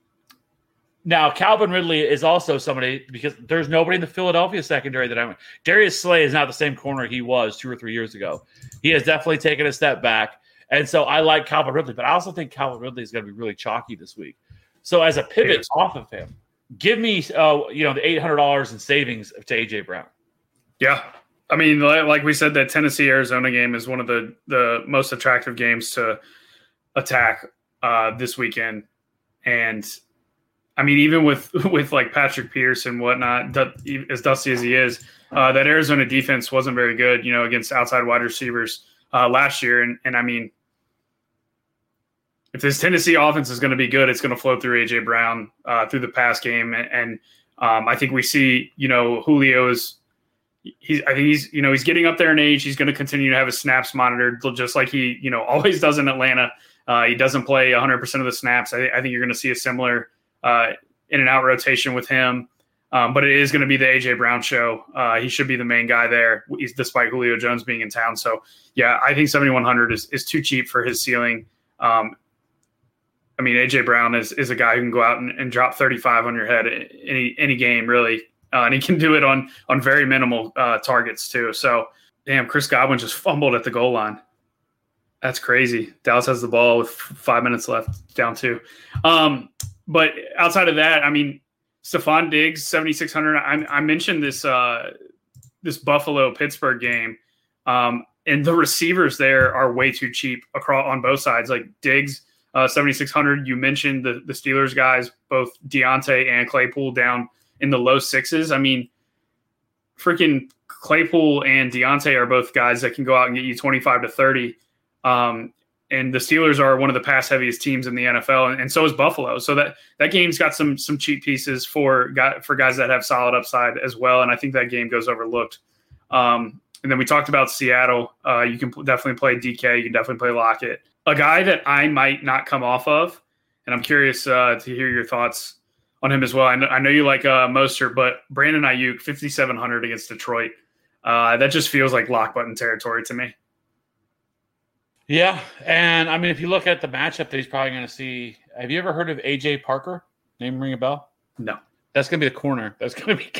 Now, Calvin Ridley is also somebody, because there's nobody in the Philadelphia secondary that Darius Slay is not the same corner he was 2 or 3 years ago. He has definitely taken a step back. And so I like Calvin Ridley, but I also think Calvin Ridley is going to be really chalky this week. So as a pivot off of him, give me the $800 in savings to A.J. Brown. Yeah. I mean, like we said, that Tennessee-Arizona game is one of the most attractive games to attack this weekend. And I mean, even with like Patrick Pierce and whatnot, as dusty as he is, that Arizona defense wasn't very good, against outside wide receivers last year. And I mean, if this Tennessee offense is going to be good, it's going to flow through A.J. Brown through the pass game. And I think we see, Julio's. I think he's getting up there in age. He's going to continue to have his snaps monitored, just like he always does in Atlanta. He doesn't play 100% of the snaps. I think you're going to see a similar in and out rotation with him. But it is going to be the A.J. Brown show. He should be the main guy there, despite Julio Jones being in town. So, yeah, I think 7,100 is too cheap for his ceiling. I mean, A.J. Brown is a guy who can go out and drop 35 on your head any game, really. And he can do it on very minimal targets, too. So, damn, Chris Godwin just fumbled at the goal line. That's crazy. Dallas has the ball with 5 minutes left, down 2. But outside of that, I mean, Stephon Diggs, 7,600. I mentioned this Buffalo-Pittsburgh game, and the receivers there are way too cheap on both sides. Like Diggs, 7,600. You mentioned the Steelers guys, both Deontay and Claypool, down in the low 6s. I mean, freaking Claypool and Deontay are both guys that can go out and get you 25 to 30. And the Steelers are one of the pass heaviest teams in the NFL, and so is Buffalo. So that game's got some cheap pieces for guys that have solid upside as well. And I think that game goes overlooked. And then we talked about Seattle. You can definitely play DK. You can definitely play Lockett. A guy that I might not come off of, and I'm curious to hear your thoughts on him as well. I know you like Mostert, but Brandon Ayuk, 5,700 against Detroit. That just feels like lock button territory to me. Yeah, and I mean, if you look at the matchup that he's probably going to see, have you ever heard of A.J. Parker? Name ring a bell? No. That's going to be the corner. That's going to be covered.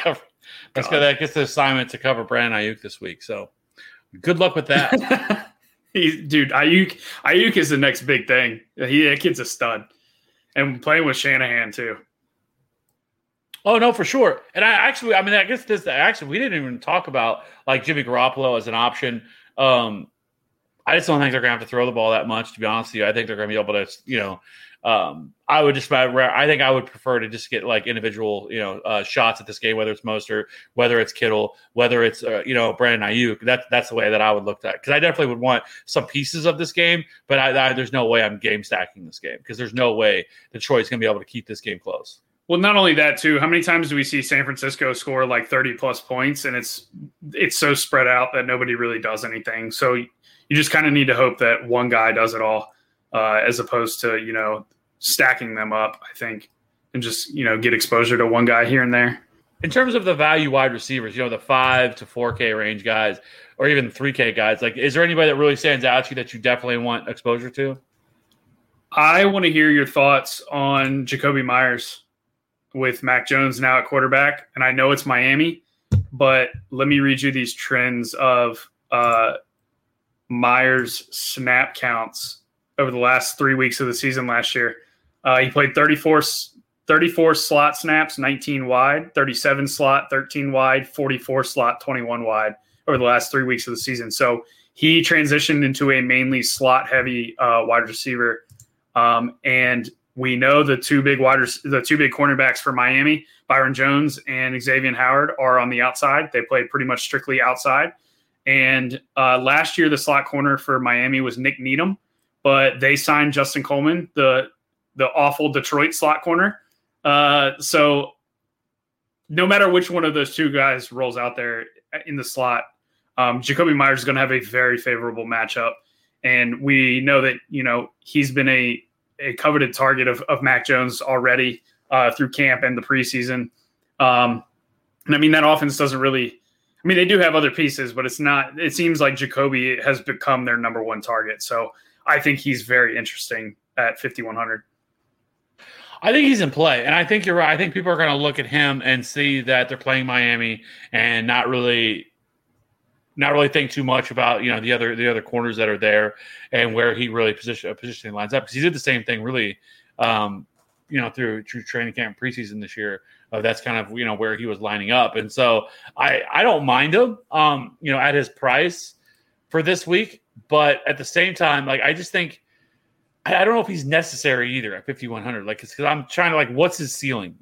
That's good. That gets the assignment to cover Brandon Ayuk this week. So good luck with that. Dude, Ayuk is the next big thing. That kid's a stud. And playing with Shanahan, too. Oh, no, for sure. And I guess we didn't even talk about like Jimmy Garoppolo as an option. I just don't think they're going to have to throw the ball that much, to be honest with you. I think they're going to be able to, I think I would prefer to just get like individual, shots at this game, whether it's Mostert, whether it's Kittle, whether it's, Brandon Ayuk. That's the way that I would look at it. Because I definitely would want some pieces of this game, but there's no way I'm game stacking this game because there's no way Detroit's going to be able to keep this game close. Well, not only that, too, how many times do we see San Francisco score like 30-plus points, and it's so spread out that nobody really does anything. So you just kind of need to hope that one guy does it all as opposed to, stacking them up, I think, and just, get exposure to one guy here and there. In terms of the value wide receivers, the 5 to 4K range guys or even 3K guys, like, is there anybody that really stands out to you that you definitely want exposure to? I want to hear your thoughts on Jacoby Myers with Mac Jones now at quarterback. And I know it's Miami, but let me read you these trends of Myers snap counts over the last 3 weeks of the season last year. He played 34 slot snaps, 19 wide, 37 slot, 13 wide, 44 slot, 21 wide over the last 3 weeks of the season. So he transitioned into a mainly slot heavy wide receiver. And we know the two big cornerbacks for Miami, Byron Jones and Xavier Howard, are on the outside. They played pretty much strictly outside. And last year, the slot corner for Miami was Nick Needham, but they signed Justin Coleman, the awful Detroit slot corner. So no matter which one of those two guys rolls out there in the slot, Jacoby Myers is going to have a very favorable matchup. And we know that, he's been a coveted target of Mac Jones already through camp and the preseason. And I mean, that offense doesn't really – they do have other pieces, but it seems like Jacoby has become their number one target. So I think he's very interesting at 5,100. I think he's in play, and I think you're right. I think people are going to look at him and see that they're playing Miami and not really think too much about the other corners that are there and where he really positioning lines up, because he did the same thing really through training camp preseason this year. That's kind of where he was lining up, and so I don't mind him at his price for this week, but at the same time, like, I just think I don't know if he's necessary either at 5,100. Like, because I'm trying to, like, what's his ceiling?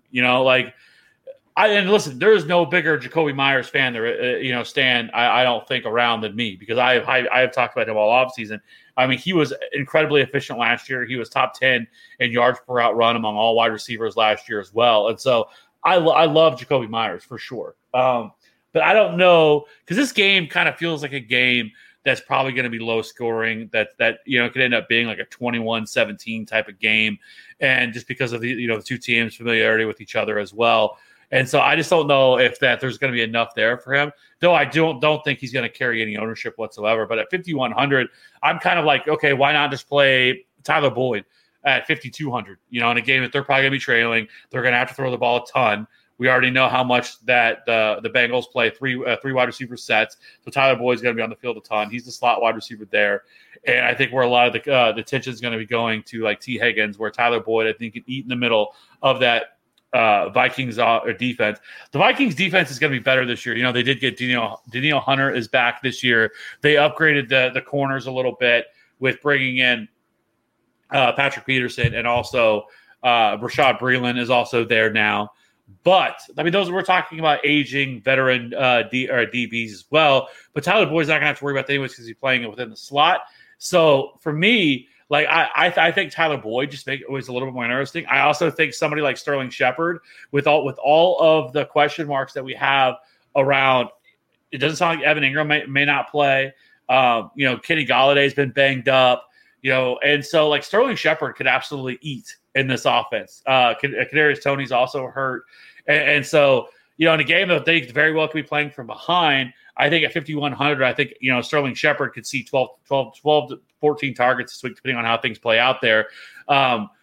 And listen, there is no bigger Jacoby Myers fan there, Stan, I don't think, around than me, because I have talked about him all offseason. I mean, he was incredibly efficient last year. He was top 10 in yards per route run among all wide receivers last year as well. And so I love Jacoby Myers for sure. But I don't know, because this game kind of feels like a game that's probably going to be low scoring, that could end up being like a 21-17 type of game. And just because of the two teams' familiarity with each other as well. And so I just don't know if there's going to be enough there for him, though I don't think he's going to carry any ownership whatsoever. But at 5,100, I'm kind of like, okay, why not just play Tyler Boyd at 5,200? In a game that they're probably going to be trailing, they're going to have to throw the ball a ton. We already know how much that the Bengals play three wide receiver sets. So Tyler Boyd's going to be on the field a ton. He's the slot wide receiver there. And I think where a lot of the attention is going to be going to, like, T. Higgins, where Tyler Boyd, I think, can eat in the middle of that Vikings defense. The Vikings defense is going to be better this year. They did get Danielle Hunter is back this year. They upgraded the corners a little bit with bringing in Patrick Peterson, and also Rashad Breeland is also there now. But I mean, we're talking about aging veteran DBs as well. But Tyler Boyd's not going to have to worry about that anyways because he's playing it within the slot. So for me, like, I think Tyler Boyd just makes it always a little bit more interesting. I also think somebody like Sterling Shepard, with all of the question marks that we have around, it doesn't sound like Evan Ingram may not play. Kenny Galladay's been banged up. And so, like, Sterling Shepard could absolutely eat in this offense. Kadarius Toney's also hurt. And so, in a game that they very well could be playing from behind, I think at 5,100, I think, Sterling Shepard could see 12 to 14 targets this week, depending on how things play out there.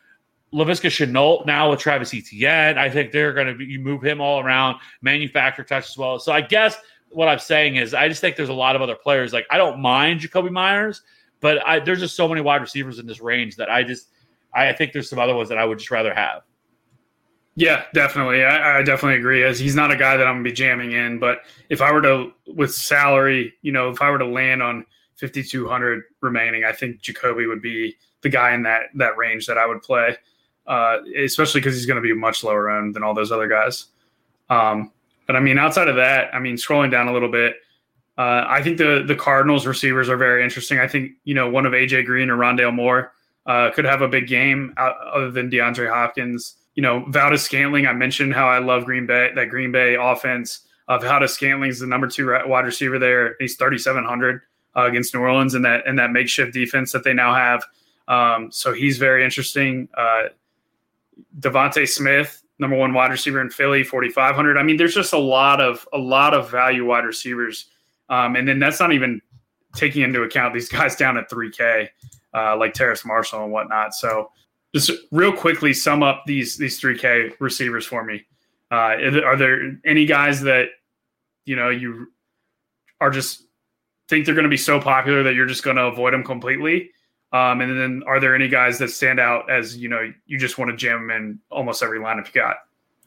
Laviska Shenault now with Travis Etienne. I think they're going to you move him all around, manufacture touch as well. So I guess what I'm saying is I just think there's a lot of other players. Like I don't mind Jakobi Meyers, but there's just so many wide receivers in this range that I think there's some other ones that I would just rather have. Yeah, definitely. I definitely agree. As he's not a guy that I'm going to be jamming in, but if I were to, with salary, if I were to land on 5,200 remaining, I think Jakobi would be the guy in that range that I would play, especially because he's going to be much lower end than all those other guys. But I mean, outside of that, I mean, scrolling down a little bit, I think the Cardinals receivers are very interesting. I think, one of AJ Green or Rondale Moore could have a big game other than DeAndre Hopkins. Valdez Scantling, I mentioned how I love Green Bay offense. Valdez Scantling is the number 2 wide receiver there. He's 3,700 against New Orleans in that makeshift defense that they now have. So he's very interesting. Devontae Smith, number 1 wide receiver in Philly, 4,500. I mean, there's just a lot of value wide receivers. And then that's not even taking into account these guys down at 3K, like Terrace Marshall and whatnot. So just real quickly sum up these 3K receivers for me. Are there any guys that, you are just think they're going to be so popular that you're just going to avoid them completely? And then are there any guys that stand out as, you just want to jam them in almost every lineup you got?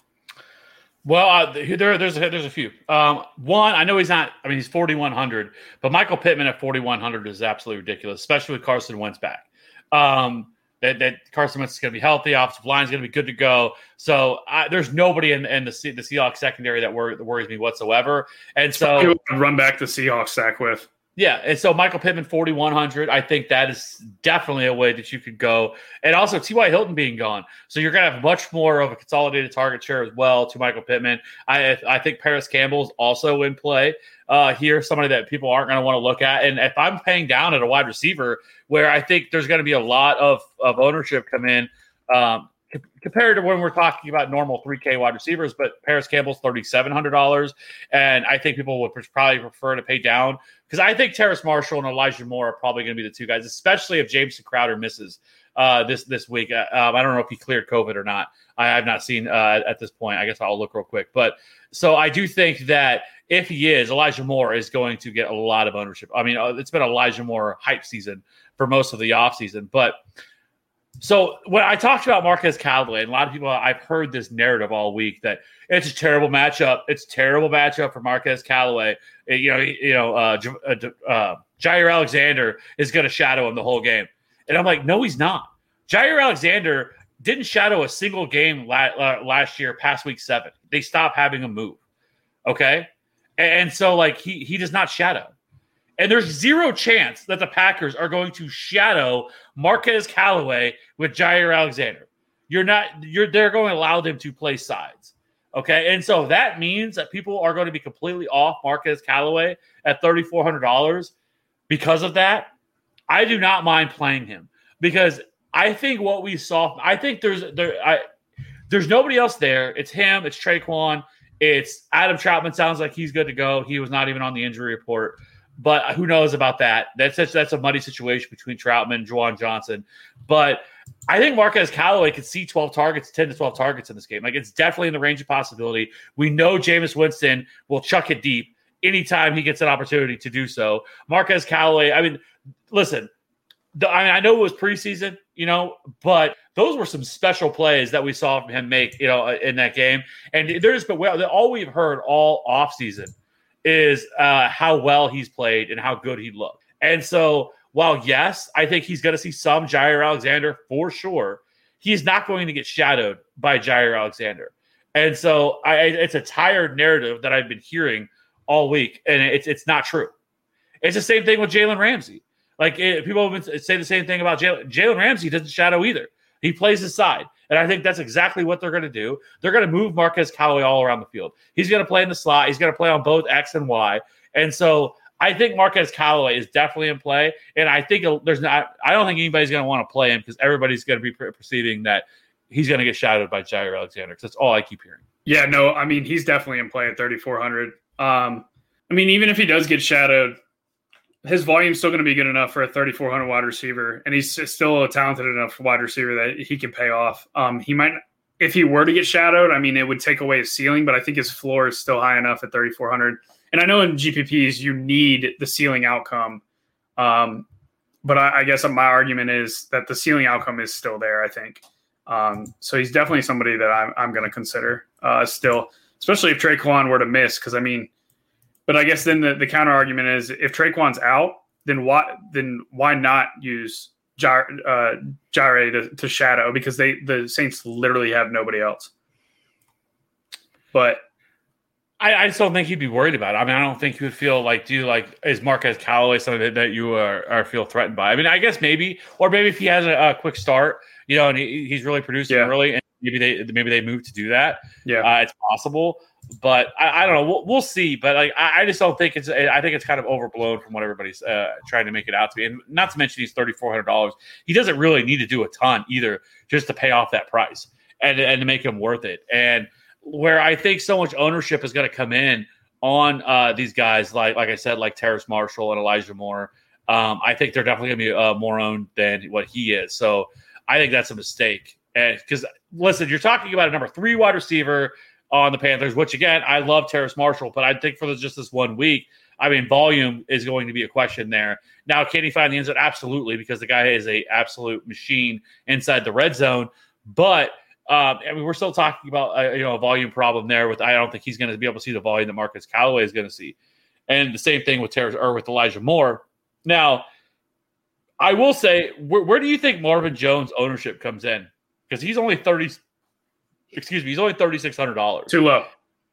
Well, there's a few. One, I know he's not. I mean, he's 4,100, but Michael Pittman at 4,100 is absolutely ridiculous, especially with Carson Wentz back. That Carson Wentz is going to be healthy, offensive line is going to be good to go. So there's nobody in the Seahawks secondary that worries me whatsoever. And so run back the Seahawks stack with. Yeah, and so Michael Pittman 4,100. I think that is definitely a way that you could go, and also T.Y. Hilton being gone, so you're going to have much more of a consolidated target share as well to Michael Pittman. I think Paris Campbell is also in play here, somebody that people aren't going to want to look at. And if I'm paying down at a wide receiver, where I think there's going to be a lot of ownership come in. Compared to when we're talking about normal 3K wide receivers, but Paris Campbell's $3,700, and I think people would probably prefer to pay down because I think Terrace Marshall and Elijah Moore are probably going to be the 2 guys, especially if Jameson Crowder misses this week. I don't know if he cleared COVID or not. I have not seen at this point. I guess I'll look real quick. But so I do think that if he is, Elijah Moore is going to get a lot of ownership. I mean, it's been Elijah Moore hype season for most of the offseason, but. So when I talked about Marquez Callaway, and a lot of people, I've heard this narrative all week that it's a terrible matchup. It's a terrible matchup for Marquez Callaway. Jair Alexander is going to shadow him the whole game. And I'm like, no, he's not. Jair Alexander didn't shadow a single game last year past week 7. They stopped having him move. Okay. And so like he does not shadow. And there's zero chance that the Packers are going to shadow Marquez Callaway with Jair Alexander. They're going to allow them to play sides. Okay. And so that means that people are going to be completely off Marquez Callaway at $3,400 because of that. I do not mind playing him because I think what we saw, I think there's nobody else there. It's him. It's Traquan. It's Adam Troutman. Sounds like he's good to go. He was not even on the injury report. But who knows about that? That's a muddy situation between Troutman and Juwan Johnson. But I think Marquez Callaway could see 10 to 12 targets in this game. Like, it's definitely in the range of possibility. We know Jameis Winston will chuck it deep anytime he gets an opportunity to do so. Marquez Callaway, I mean, listen, I know it was preseason, but those were some special plays that we saw him make, in that game. And all we've heard all offseason is how well he's played and how good he looked. And so while, yes, I think he's going to see some Jair Alexander for sure, he's not going to get shadowed by Jair Alexander. And so it's a tired narrative that I've been hearing all week, and it's not true. It's the same thing with Jalen Ramsey. Like, people have been say the same thing about Jalen Ramsey doesn't shadow either. He plays his side. And I think that's exactly what they're going to do. They're going to move Marquez Callaway all around the field. He's going to play in the slot. He's going to play on both X and Y. And so I think Marquez Callaway is definitely in play. And I think I don't think anybody's going to want to play him because everybody's going to be perceiving that he's going to get shadowed by Jair Alexander, because that's all I keep hearing. Yeah, no, I mean, he's definitely in play at 3,400. I mean, even if he does get shadowed, his volume's still going to be good enough for a 3,400 wide receiver, and he's still a talented enough wide receiver that he can pay off. He might, if he were to get shadowed, I mean, it would take away his ceiling, but I think his floor is still high enough at 3,400. And I know in GPPs you need the ceiling outcome, but I guess my argument is that the ceiling outcome is still there, I think. So he's definitely somebody that I'm going to consider still, especially if Traquan were to miss, because I mean, but I guess then the counter argument is if Traquan's out, then why not use Jaire to shadow, because the Saints literally have nobody else. But I just don't think he'd be worried about it. I mean, I don't think he would feel like, is Marquez Callaway something that you are feel threatened by? I mean, I guess maybe if he has a quick start, and he's really producing early, and maybe they move to do that. Yeah, it's possible. But I don't know. We'll see. But I just don't think I think it's kind of overblown from what everybody's trying to make it out to be. And not to mention he's $3,400. He doesn't really need to do a ton either, just to pay off that price and to make him worth it. And where I think so much ownership is going to come in on these guys, like I said, like Terrace Marshall and Elijah Moore. I think they're definitely going to be more owned than what he is. So I think that's a mistake. Because listen, you're talking about a number 3 wide receiver on the Panthers, which again, I love Terrace Marshall, but I think for just this 1 week, I mean, volume is going to be a question there. Now, can he find the end zone? Absolutely, because the guy is a absolute machine inside the red zone. But I mean, we're still talking about a volume problem there. I don't think he's going to be able to see the volume that Marcus Callaway is going to see, and the same thing with with Elijah Moore. Now, I will say, where do you think Marvin Jones' ownership comes in? Because he's only he's only $3,600. Too low.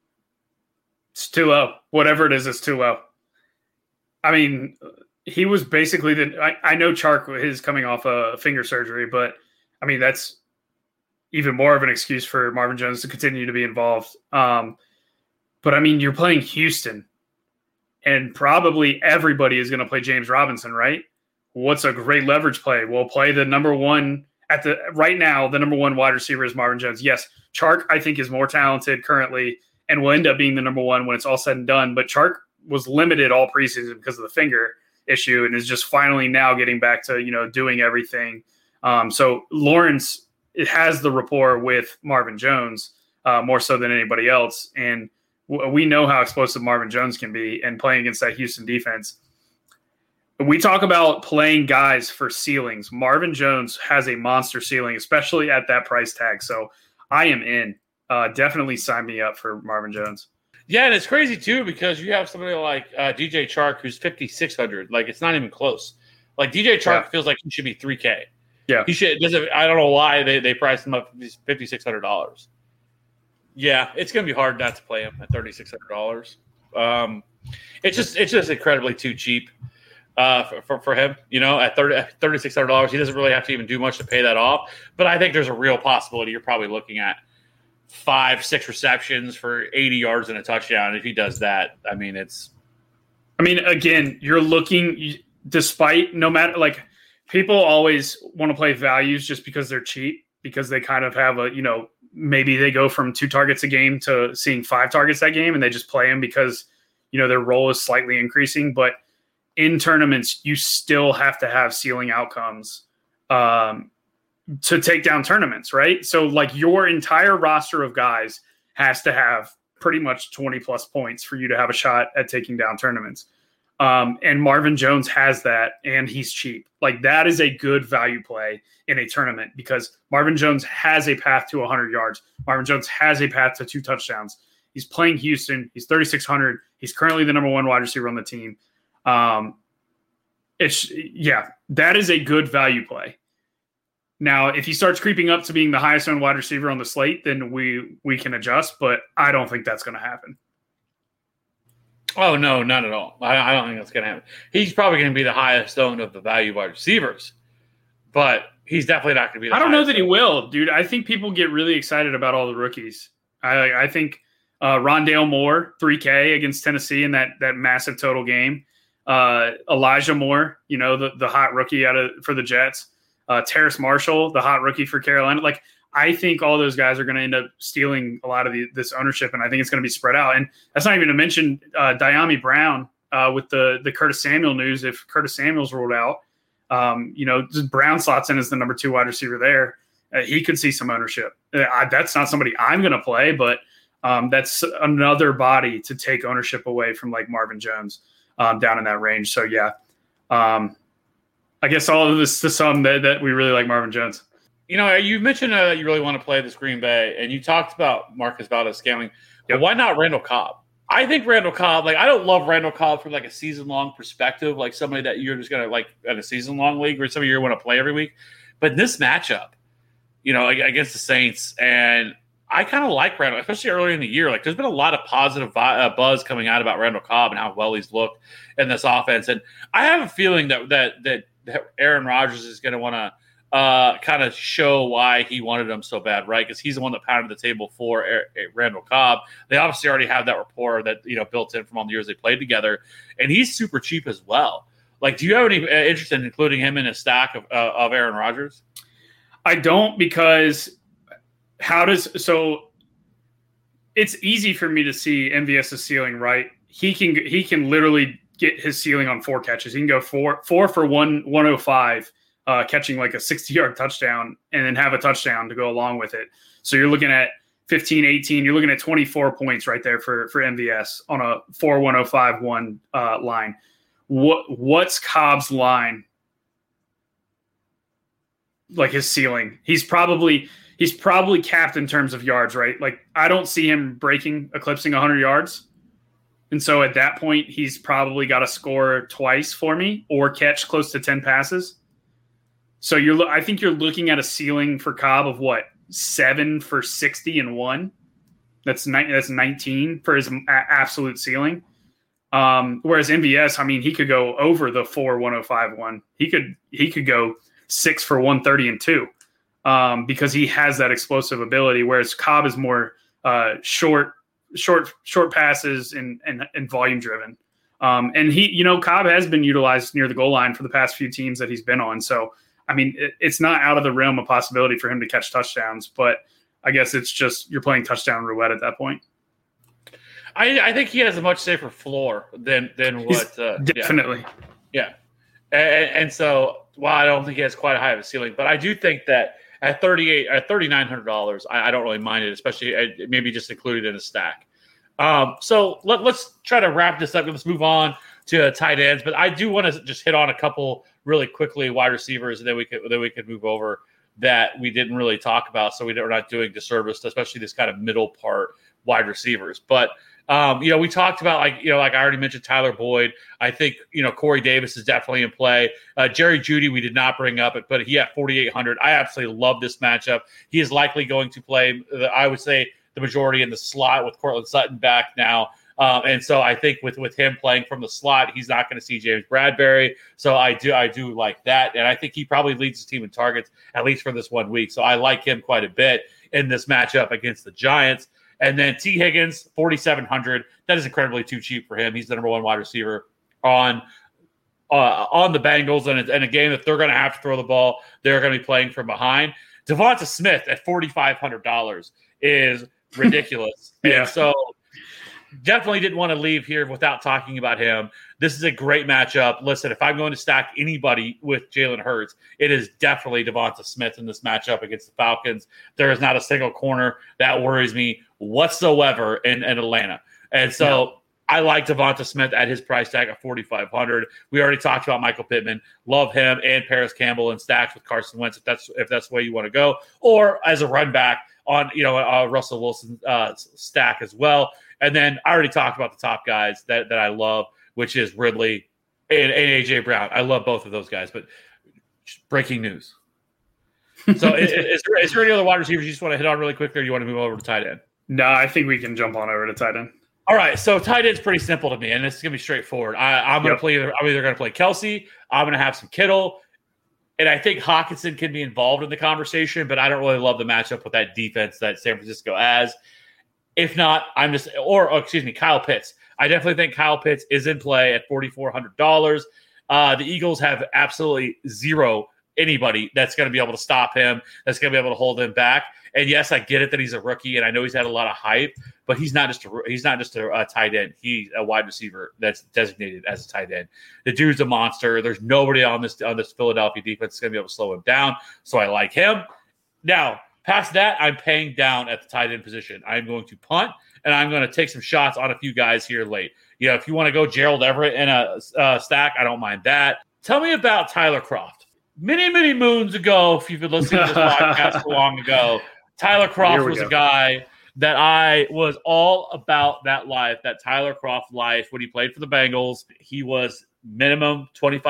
It's too low. Whatever it is, it's too low. I mean, he was basically I know Chark is coming off a finger surgery, but I mean, that's even more of an excuse for Marvin Jones to continue to be involved. But I mean, you're playing Houston, and probably everybody is going to play James Robinson, right? What's a great leverage play? We'll play the number one right now. The number 1 wide receiver is Marvin Jones. Yes, Chark, I think, is more talented currently and will end up being the number 1 when it's all said and done. But Chark was limited all preseason because of the finger issue and is just finally now getting back to, doing everything. So Lawrence, it has the rapport with Marvin Jones more so than anybody else. And we know how explosive Marvin Jones can be, and playing against that Houston defense. We talk about playing guys for ceilings. Marvin Jones has a monster ceiling, especially at that price tag. So I am in. Definitely sign me up for Marvin Jones. Yeah, and it's crazy too because you have somebody like DJ Chark who's $5,600. Like, it's not even close. Like, DJ Chark feels like he should be $3K. Yeah, he should. I don't know why they priced him up $5,600. Yeah, it's going to be hard not to play him at $3,600. It's just incredibly too cheap. For him, at $3,600, he doesn't really have to even do much to pay that off. But I think there's a real possibility you're probably looking at 5-6 receptions for 80 yards and a touchdown. If he does that, again, you're looking, despite no matter, like, people always want to play values just because they're cheap, because they kind of have maybe they go from 2 targets a game to seeing 5 targets that game, and they just play them because their role is slightly increasing. But in tournaments, you still have to have ceiling outcomes to take down tournaments, right? So, like, your entire roster of guys has to have pretty much 20-plus points for you to have a shot at taking down tournaments. And Marvin Jones has that, and he's cheap. Like, that is a good value play in a tournament because Marvin Jones has a path to 100 yards. Marvin Jones has a path to 2 touchdowns. He's playing Houston. He's 3,600. He's currently the number 1 wide receiver on the team. That is a good value play. Now, if he starts creeping up to being the highest owned wide receiver on the slate, then we can adjust, but I don't think that's going to happen. Oh, no, not at all. I don't think that's going to happen. He's probably going to be the highest owned of the value wide receivers, but he's definitely not going to be I don't know that he will, dude. I think people get really excited about all the rookies. I think Rondale Moore, 3K against Tennessee in that massive total game. Elijah Moore, the hot rookie for the Jets. Terrace Marshall, the hot rookie for Carolina. Like, I think all those guys are going to end up stealing a lot of this ownership, and I think it's going to be spread out. And that's not even to mention Diami Brown with the Curtis Samuel news. If Curtis Samuel's ruled out, just Brown slots in as the number 2 wide receiver there. He could see some ownership. That's not somebody I'm going to play, but that's another body to take ownership away from like Marvin Jones down in that range. So yeah, I guess all of this to sum that we really like Marvin Jones. You mentioned you really want to play this Green Bay, and you talked about Marcus Valdez scaling. But why not Randall Cobb? I think Randall Cobb, I don't love Randall Cobb from like a season-long perspective, like somebody that you're just going to like in a season-long league or somebody you want to play every week. But in this matchup, against the Saints, and I kind of like Randall, especially earlier in the year. Like, there's been a lot of positive buzz coming out about Randall Cobb and how well he's looked in this offense. And I have a feeling that Aaron Rodgers is going to want to kind of show why he wanted him so bad, right? Because he's the one that pounded the table for Randall Cobb. They obviously already have that rapport that built in from all the years they played together, and he's super cheap as well. Like, do you have any interest in including him in a stack of Aaron Rodgers? I don't, because it's easy for me to see MVS's ceiling, right? He can literally get his ceiling on 4 catches. He can go four for 105. Catching like a 60-yard touchdown and then have a touchdown to go along with it. So you're looking at 15, 18. You're looking at 24 points right there for MVS on a 4-105-1 line. What's Cobb's line? Like his ceiling. He's probably capped in terms of yards, right? Like, I don't see him eclipsing 100 yards. And so at that point, he's probably got to score twice for me or catch close to 10 passes. So I think you're looking at a ceiling for Cobb of 7 for 60 and 1. That's 19 for his absolute ceiling. Whereas MVS, he could go over the 4-105-1. He could go 6 for 130 and 2 because he has that explosive ability. Whereas Cobb is more short passes and volume driven. And Cobb has been utilized near the goal line for the past few teams that he's been on. So, it's not out of the realm of possibility for him to catch touchdowns, but I guess it's just you're playing touchdown roulette at that point. I think he has a much safer floor than what definitely. Yeah. And so while I don't think he has quite a high of a ceiling, but I do think that at $3,900, I don't really mind it, especially maybe just included in a stack. So let's try to wrap this up. Let's move on to tight ends, but I do want to just hit on a couple really quickly wide receivers, and then we could move over that we didn't really talk about, so we're not doing disservice to especially this kind of middle part wide receivers. But we talked about like I already mentioned Tyler Boyd. I think Corey Davis is definitely in play. Jerry Jeudy we did not bring up, but he at 4,800. I absolutely love this matchup. He is likely going to play, I would say, the majority in the slot with Cortland Sutton back now. And so I think with him playing from the slot, he's not going to see James Bradbury. So I do like that. And I think he probably leads his team in targets, at least for this 1 week. So I like him quite a bit in this matchup against the Giants. And then T. Higgins, 4,700. That is incredibly too cheap for him. He's the number 1 wide receiver on the Bengals. And in a game that they're going to have to throw the ball, they're going to be playing from behind. Devonta Smith at $4,500 is ridiculous. Yeah. And so definitely didn't want to leave here without talking about him. This is a great matchup. Listen, if I'm going to stack anybody with Jalen Hurts, it is definitely Devonta Smith in this matchup against the Falcons. There is not a single corner that worries me whatsoever in Atlanta. And so I like Devonta Smith at his price tag of $4,500. We already talked about Michael Pittman. Love him and Paris Campbell and stacks with Carson Wentz if that's the way you want to go, or as a run back on Russell Wilson stack as well. And then I already talked about the top guys that I love, which is Ridley and AJ Brown. I love both of those guys. But breaking news. So is there any other wide receivers you just want to hit on really quickly, or do you want to move over to tight end? No, I think we can jump on over to tight end. All right, so tight end's pretty simple to me, and this is going to be straightforward. I'm either going to play Kelsey, I'm going to have some Kittle, and I think Hockenson can be involved in the conversation, but I don't really love the matchup with that defense that San Francisco has. If not, Kyle Pitts. I definitely think Kyle Pitts is in play at $4,400. The Eagles have absolutely zero anybody that's going to be able to stop him, that's going to be able to hold him back. And yes, I get it that he's a rookie, and I know he's had a lot of hype, but he's not just a tight end. He's a wide receiver that's designated as a tight end. The dude's a monster. There's nobody on this Philadelphia defense that's going to be able to slow him down. So I like him. Now, past that, I'm paying down at the tight end position. I'm going to punt, and I'm going to take some shots on a few guys here late. If you want to go Gerald Everett in a stack, I don't mind that. Tell me about Tyler Kroft. Many moons ago, if you've been listening to this podcast for long ago, Tyler Kroft was a guy that I was all about that life, that Tyler Kroft life when he played for the Bengals. He was minimum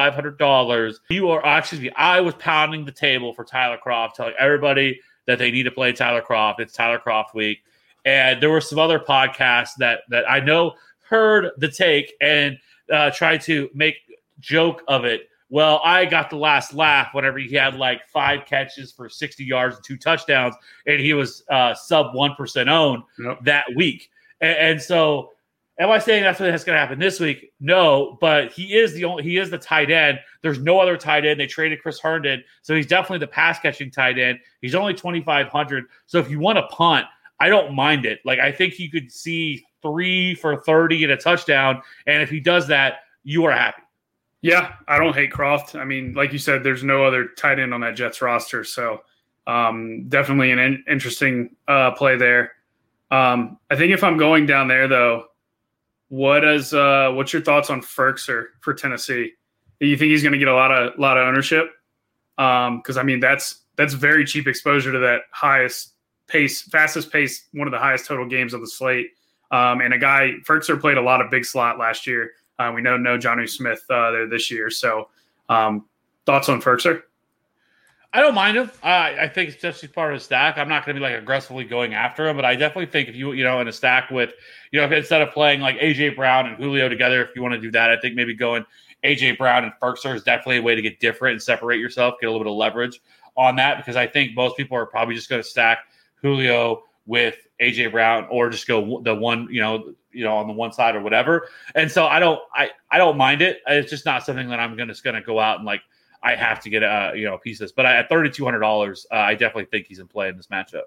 $2,500. I was pounding the table for Tyler Kroft, telling everybody that they need to play Tyler Kroft. It's Tyler Kroft week. And there were some other podcasts that I know heard the take and tried to make joke of it. Well, I got the last laugh whenever he had like 5 catches for 60 yards and 2 touchdowns, and he was sub 1% owned that week. And so, am I saying that's going to happen this week? No, but he is the tight end. There's no other tight end. They traded Chris Herndon, so he's definitely the pass catching tight end. He's only 2,500. So if you want to punt, I don't mind it. Like, I think you could see 3 for 30 and a touchdown, and if he does that, you are happy. Yeah, I don't hate Kroft. I mean, like you said, there's no other tight end on that Jets roster, so definitely an interesting play there. I think if I'm going down there, though, what's your thoughts on Firkser for Tennessee? Do you think he's going to get a lot of ownership? Because I mean, that's very cheap exposure to that fastest pace, one of the highest total games of the slate. And Firkser played a lot of big slot last year. We know Jonnu Smith there this year. So thoughts on Firkser? I don't mind him. I think it's just part of the stack. I'm not going to be like aggressively going after him, but I definitely think if you in a stack with, if instead of playing like AJ Brown and Julio together, if you want to do that, I think maybe going AJ Brown and Firkser is definitely a way to get different and separate yourself, get a little bit of leverage on that, because I think most people are probably just going to stack Julio with AJ Brown or just go the one, on the one side or whatever. And so I don't mind it. It's just not something that I'm going to go out and like, I have to get a piece of this. But at $3,200, I definitely think he's in play in this matchup.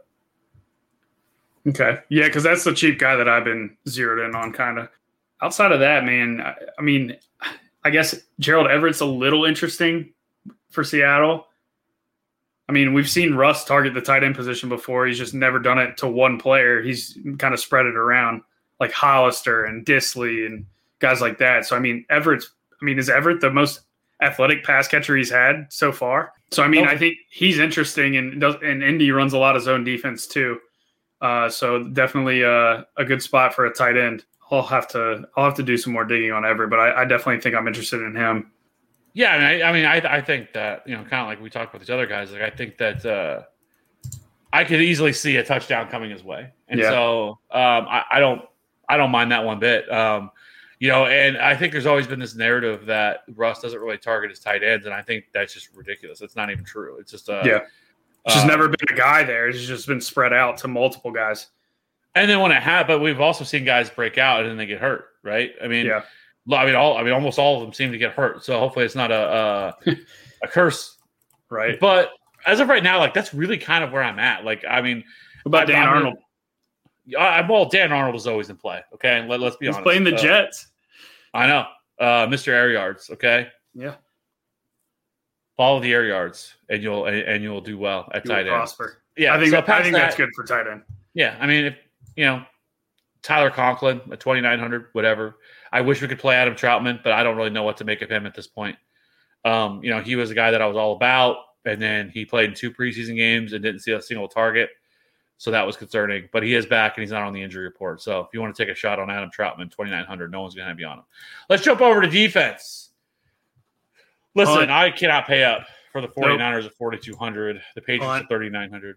Okay. Yeah, because that's the cheap guy that I've been zeroed in on kind of. Outside of that, man, I mean, I guess Gerald Everett's a little interesting for Seattle. I mean, we've seen Russ target the tight end position before. He's just never done it to one player. He's kind of spread it around like Hollister and Disley and guys like that. So, I mean, is Everett the most athletic pass catcher he's had so far? So, I mean, I think he's interesting, and Indy runs a lot of zone defense too. So definitely a good spot for a tight end. I'll have to do some more digging on Everett, but I definitely think I'm interested in him. Yeah, I think that, kind of like we talked about these other guys, like I think that I could easily see a touchdown coming his way. And so I don't mind that one bit. And I think there's always been this narrative that Russ doesn't really target his tight ends, and I think that's just ridiculous. It's not even true. It's just it's just never been a guy there. It's just been spread out to multiple guys. And then but we've also seen guys break out and then they get hurt, right? I mean, almost all of them seem to get hurt. So hopefully it's not a curse, right? But as of right now, like that's really kind of where I'm at. Like, I mean, what about Dan Arnold? Dan Arnold is always in play. Okay, let's be honest. He's playing the Jets. I know, Mr. Air Yards. Okay, yeah. Follow the air yards, and you'll do well at tight end. Prosper. Yeah, I think that's good for tight end. Yeah, I mean, if Tyler Conklin at 2,900, whatever. I wish we could play Adam Troutman, but I don't really know what to make of him at this point. He was a guy that I was all about, and then he played in 2 preseason games and didn't see a single target, so that was concerning. But he is back, and he's not on the injury report. So if you want to take a shot on Adam Troutman, 2,900, no one's going to have you on him. Let's jump over to defense. Listen, I cannot pay up for the 49ers at 4,200, the Patriots at 3,900.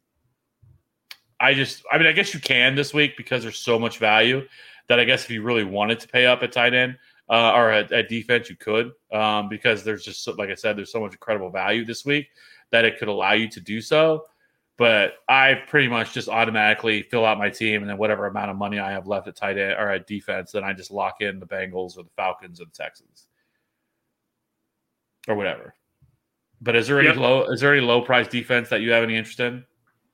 I guess you can this week because there's so much value that I guess if you really wanted to pay up at tight end or at defense, you could because there's just, like I said, there's so much incredible value this week that it could allow you to do so. But I pretty much just automatically fill out my team, and then whatever amount of money I have left at tight end or at defense, then I just lock in the Bengals or the Falcons or the Texans or whatever. But is there any low price defense that you have any interest in?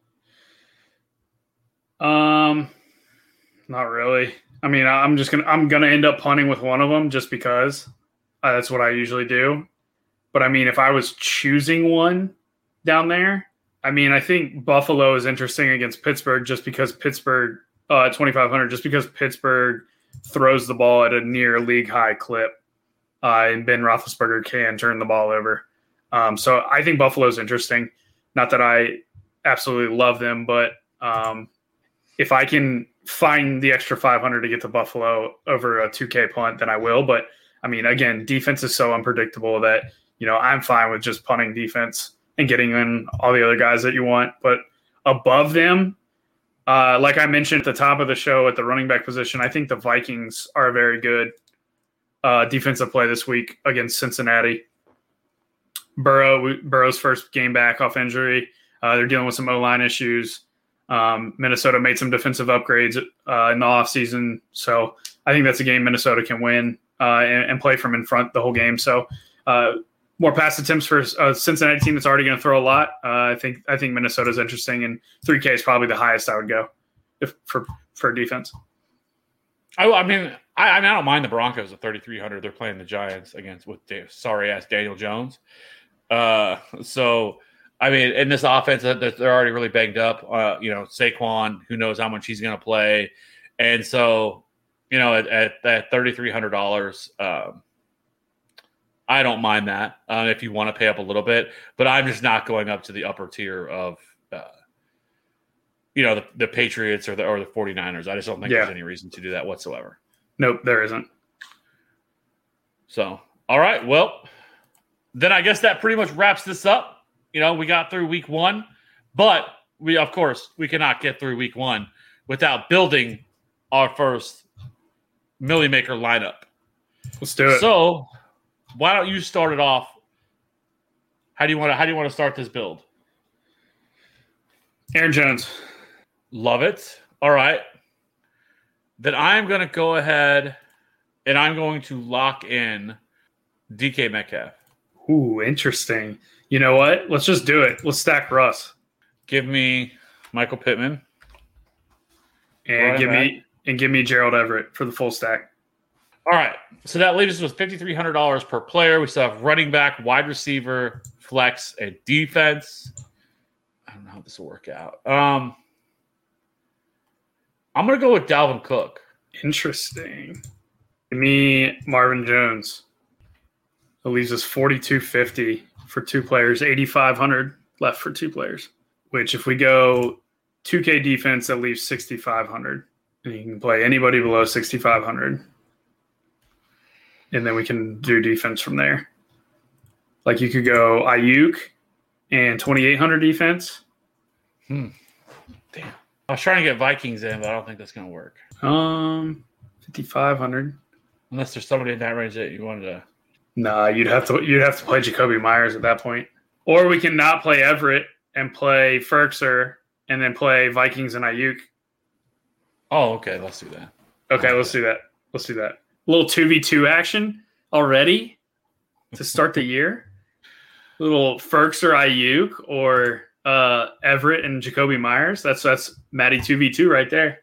Not really. I mean, I'm gonna end up punting with one of them just because that's what I usually do. But I mean, if I was choosing one down there, I mean, I think Buffalo is interesting against Pittsburgh just because Pittsburgh 2,500, just because Pittsburgh throws the ball at a near league high clip, and Ben Roethlisberger can turn the ball over. So I think Buffalo is interesting. Not that I absolutely love them, but if I can find the extra 500 to get to Buffalo over a 2K punt, then I will. But I mean, again, defense is so unpredictable that, I'm fine with just punting defense and getting in all the other guys that you want. But above them, like I mentioned at the top of the show at the running back position, I think the Vikings are a very good defensive play this week against Cincinnati. Burrow's first game back off injury. They're dealing with some O-line issues. Minnesota made some defensive upgrades in the offseason. So I think that's a game Minnesota can win and play from in front the whole game. So more pass attempts for a Cincinnati team that's already going to throw a lot. I think Minnesota's interesting, and 3K is probably the highest I would go for defense. I mean, I don't mind the Broncos at 3,300. They're playing the Giants with sorry-ass Daniel Jones. So, I mean, in this offense, they're already really banged up. Saquon, who knows how much he's going to play. And so, at that $3,300, I don't mind that if you want to pay up a little bit. But I'm just not going up to the upper tier of, the Patriots or the 49ers. I just don't think there's any reason to do that whatsoever. Nope, there isn't. So, all right. Well, then I guess that pretty much wraps this up. We got through week 1, but we cannot get through week 1 without building our first Millie Maker lineup. Let's do it. So, why don't you start it off? How do you want to start this build? Aaron Jones. Love it. All right. Then I'm going to go ahead and I'm going to lock in DK Metcalf. Ooh, interesting. You know what? Let's just do it. Let's stack Russ. Give me Michael Pittman. And give me Gerald Everett for the full stack. All right. So that leaves us with $5,300 per player. We still have running back, wide receiver, flex, and defense. I don't know how this will work out. I'm going to go with Dalvin Cook. Interesting. Give me Marvin Jones. That leaves us $4,250 for 2 players, $8,500 left for 2 players. Which, if we go 2K defense, that leaves $6,500. And you can play anybody below $6,500. And then we can do defense from there. Like you could go Ayuk and 2,800 defense. Damn. I was trying to get Vikings in, but I don't think that's going to work. 5,500. Unless there's somebody in that range that you wanted to. Nah, you'd have to play Jacoby Myers at that point. Or we can not play Everett and play Ferkser and then play Vikings and Ayuk. Oh, okay. Let's do that. Okay, let's do that. A little 2v2 action already to start the year. A little Ferkser Ayuk or Everett and Jacoby Myers. That's Matty 2v2 right there.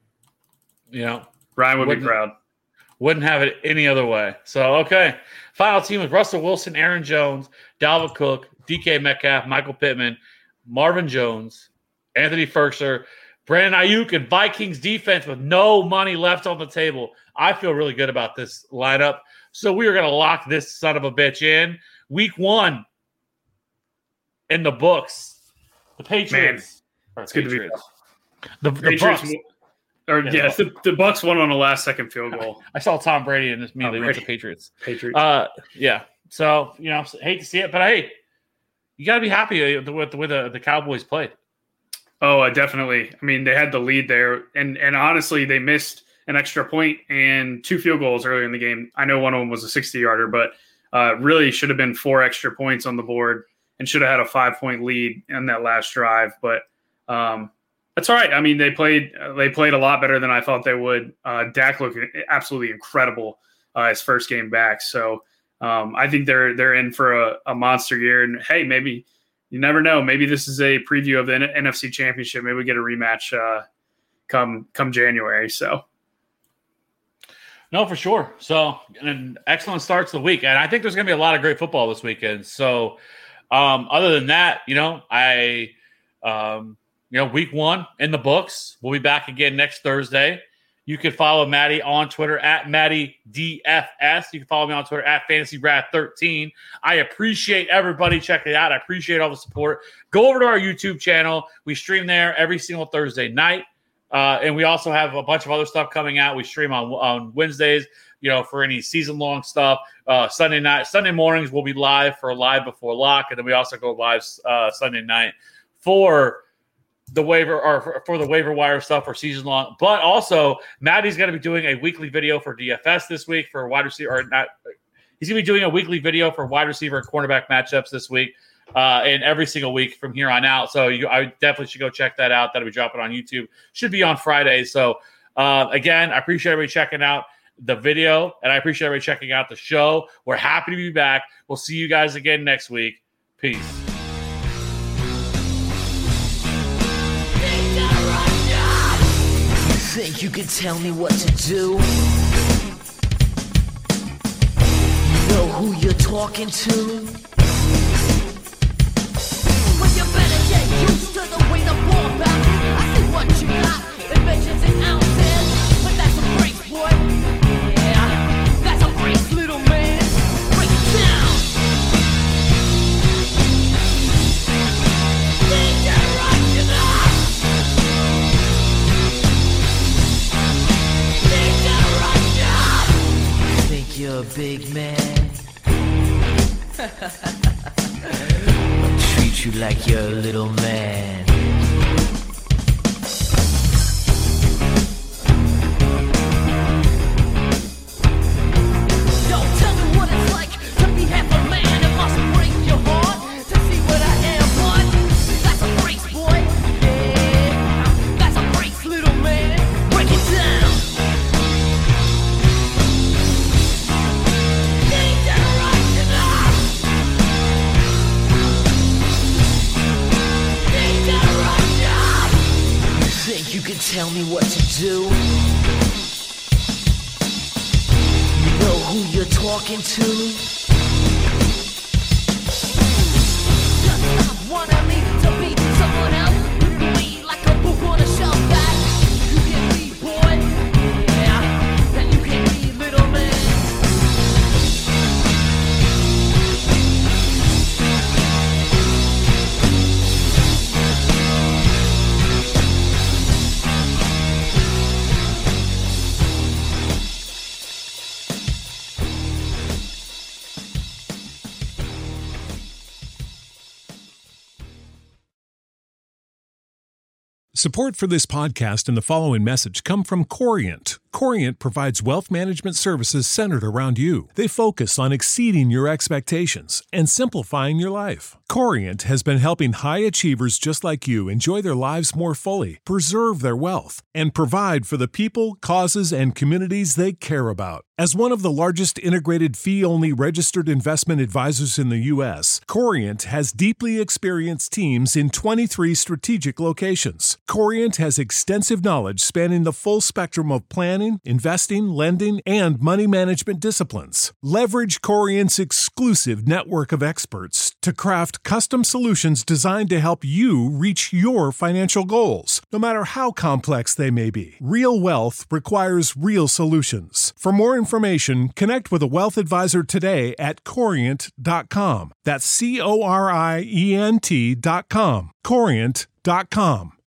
Ryan would be proud. Wouldn't have it any other way. So, okay. Final team with Russell Wilson, Aaron Jones, Dalvin Cook, DK Metcalf, Michael Pittman, Marvin Jones, Anthony Ferkser, Brandon Ayuk, and Vikings defense with no money left on the table. I feel really good about this lineup. So we are going to lock this son of a bitch in. Week 1 in the books. The Patriots. Man, it's good to be the Bucks. The Bucks won on a last-second field goal. I saw Tom Brady and immediately went to Patriots. Yeah. So, hate to see it, but hey, you got to be happy with the way the Cowboys played. Oh, definitely. I mean, they had the lead there, and honestly, they missed an extra point and 2 field goals earlier in the game. I know one of them was a 60-yarder, but really should have been 4 extra points on the board and should have had a 5-point lead in that last drive. But that's all right. I mean, they played a lot better than I thought they would. Dak looked absolutely incredible his first game back. So I think they're in for a monster year. And hey, maybe you never know. Maybe this is a preview of the NFC Championship. Maybe we get a rematch come January. So. No, for sure. So, an excellent start to the week. And I think there's going to be a lot of great football this weekend. So, other than that, week one in the books. We'll be back again next Thursday. You can follow Maddie on Twitter at MaddieDFS. You can follow me on Twitter at FantasyBrad13. I appreciate everybody checking it out. I appreciate all the support. Go over to our YouTube channel. We stream there every single Thursday night. And we also have a bunch of other stuff coming out. We stream on Wednesdays, for any season-long stuff. Sunday mornings, we'll be live for Live Before Lock. And then we also go live Sunday night for the waiver wire stuff for season long. But also, Maddie's going to be doing a weekly video for DFS this week for wide receiver, or not. He's going to be doing a weekly video for wide receiver and cornerback matchups this week. And every single week from here on out. So I definitely should go check that out. That'll be dropping on YouTube. Should be on Friday. So again, I appreciate everybody checking out the video, and I appreciate everybody checking out the show. We're happy to be back. We'll see you guys again next week. Peace. You think you can tell me what to do? You know who you're talking to? You better get used to the way the ball bounces. I see what you got, inventions and ounces. But that's a break, boy. Yeah, that's a break, little man. Break it down. Think you're a big man? Treat you like you're a little man. Don't tell me what it's like to be half a man. It must break your heart to see what I am, but that's a brace, boy. Yeah, that's a brace, little man. Break it down. Think you can tell me what to do? You know who you're talking to? Just stop wanting me to be someone else. Be like a book on a shelf that you can read, boy. Yeah, that you can read, little man. Support for this podcast and the following message come from Corient. Corient provides wealth management services centered around you. They focus on exceeding your expectations and simplifying your life. Corient has been helping high achievers just like you enjoy their lives more fully, preserve their wealth, and provide for the people, causes, and communities they care about. As one of the largest integrated fee-only registered investment advisors in the U.S., Corient has deeply experienced teams in 23 strategic locations. Corient has extensive knowledge spanning the full spectrum of planning, investing, lending, and money management disciplines. Leverage Corient's exclusive network of experts to craft custom solutions designed to help you reach your financial goals, no matter how complex they may be. Real wealth requires real solutions. For more information, connect with a wealth advisor today at Corient.com. That's Corient.com. Corient.com.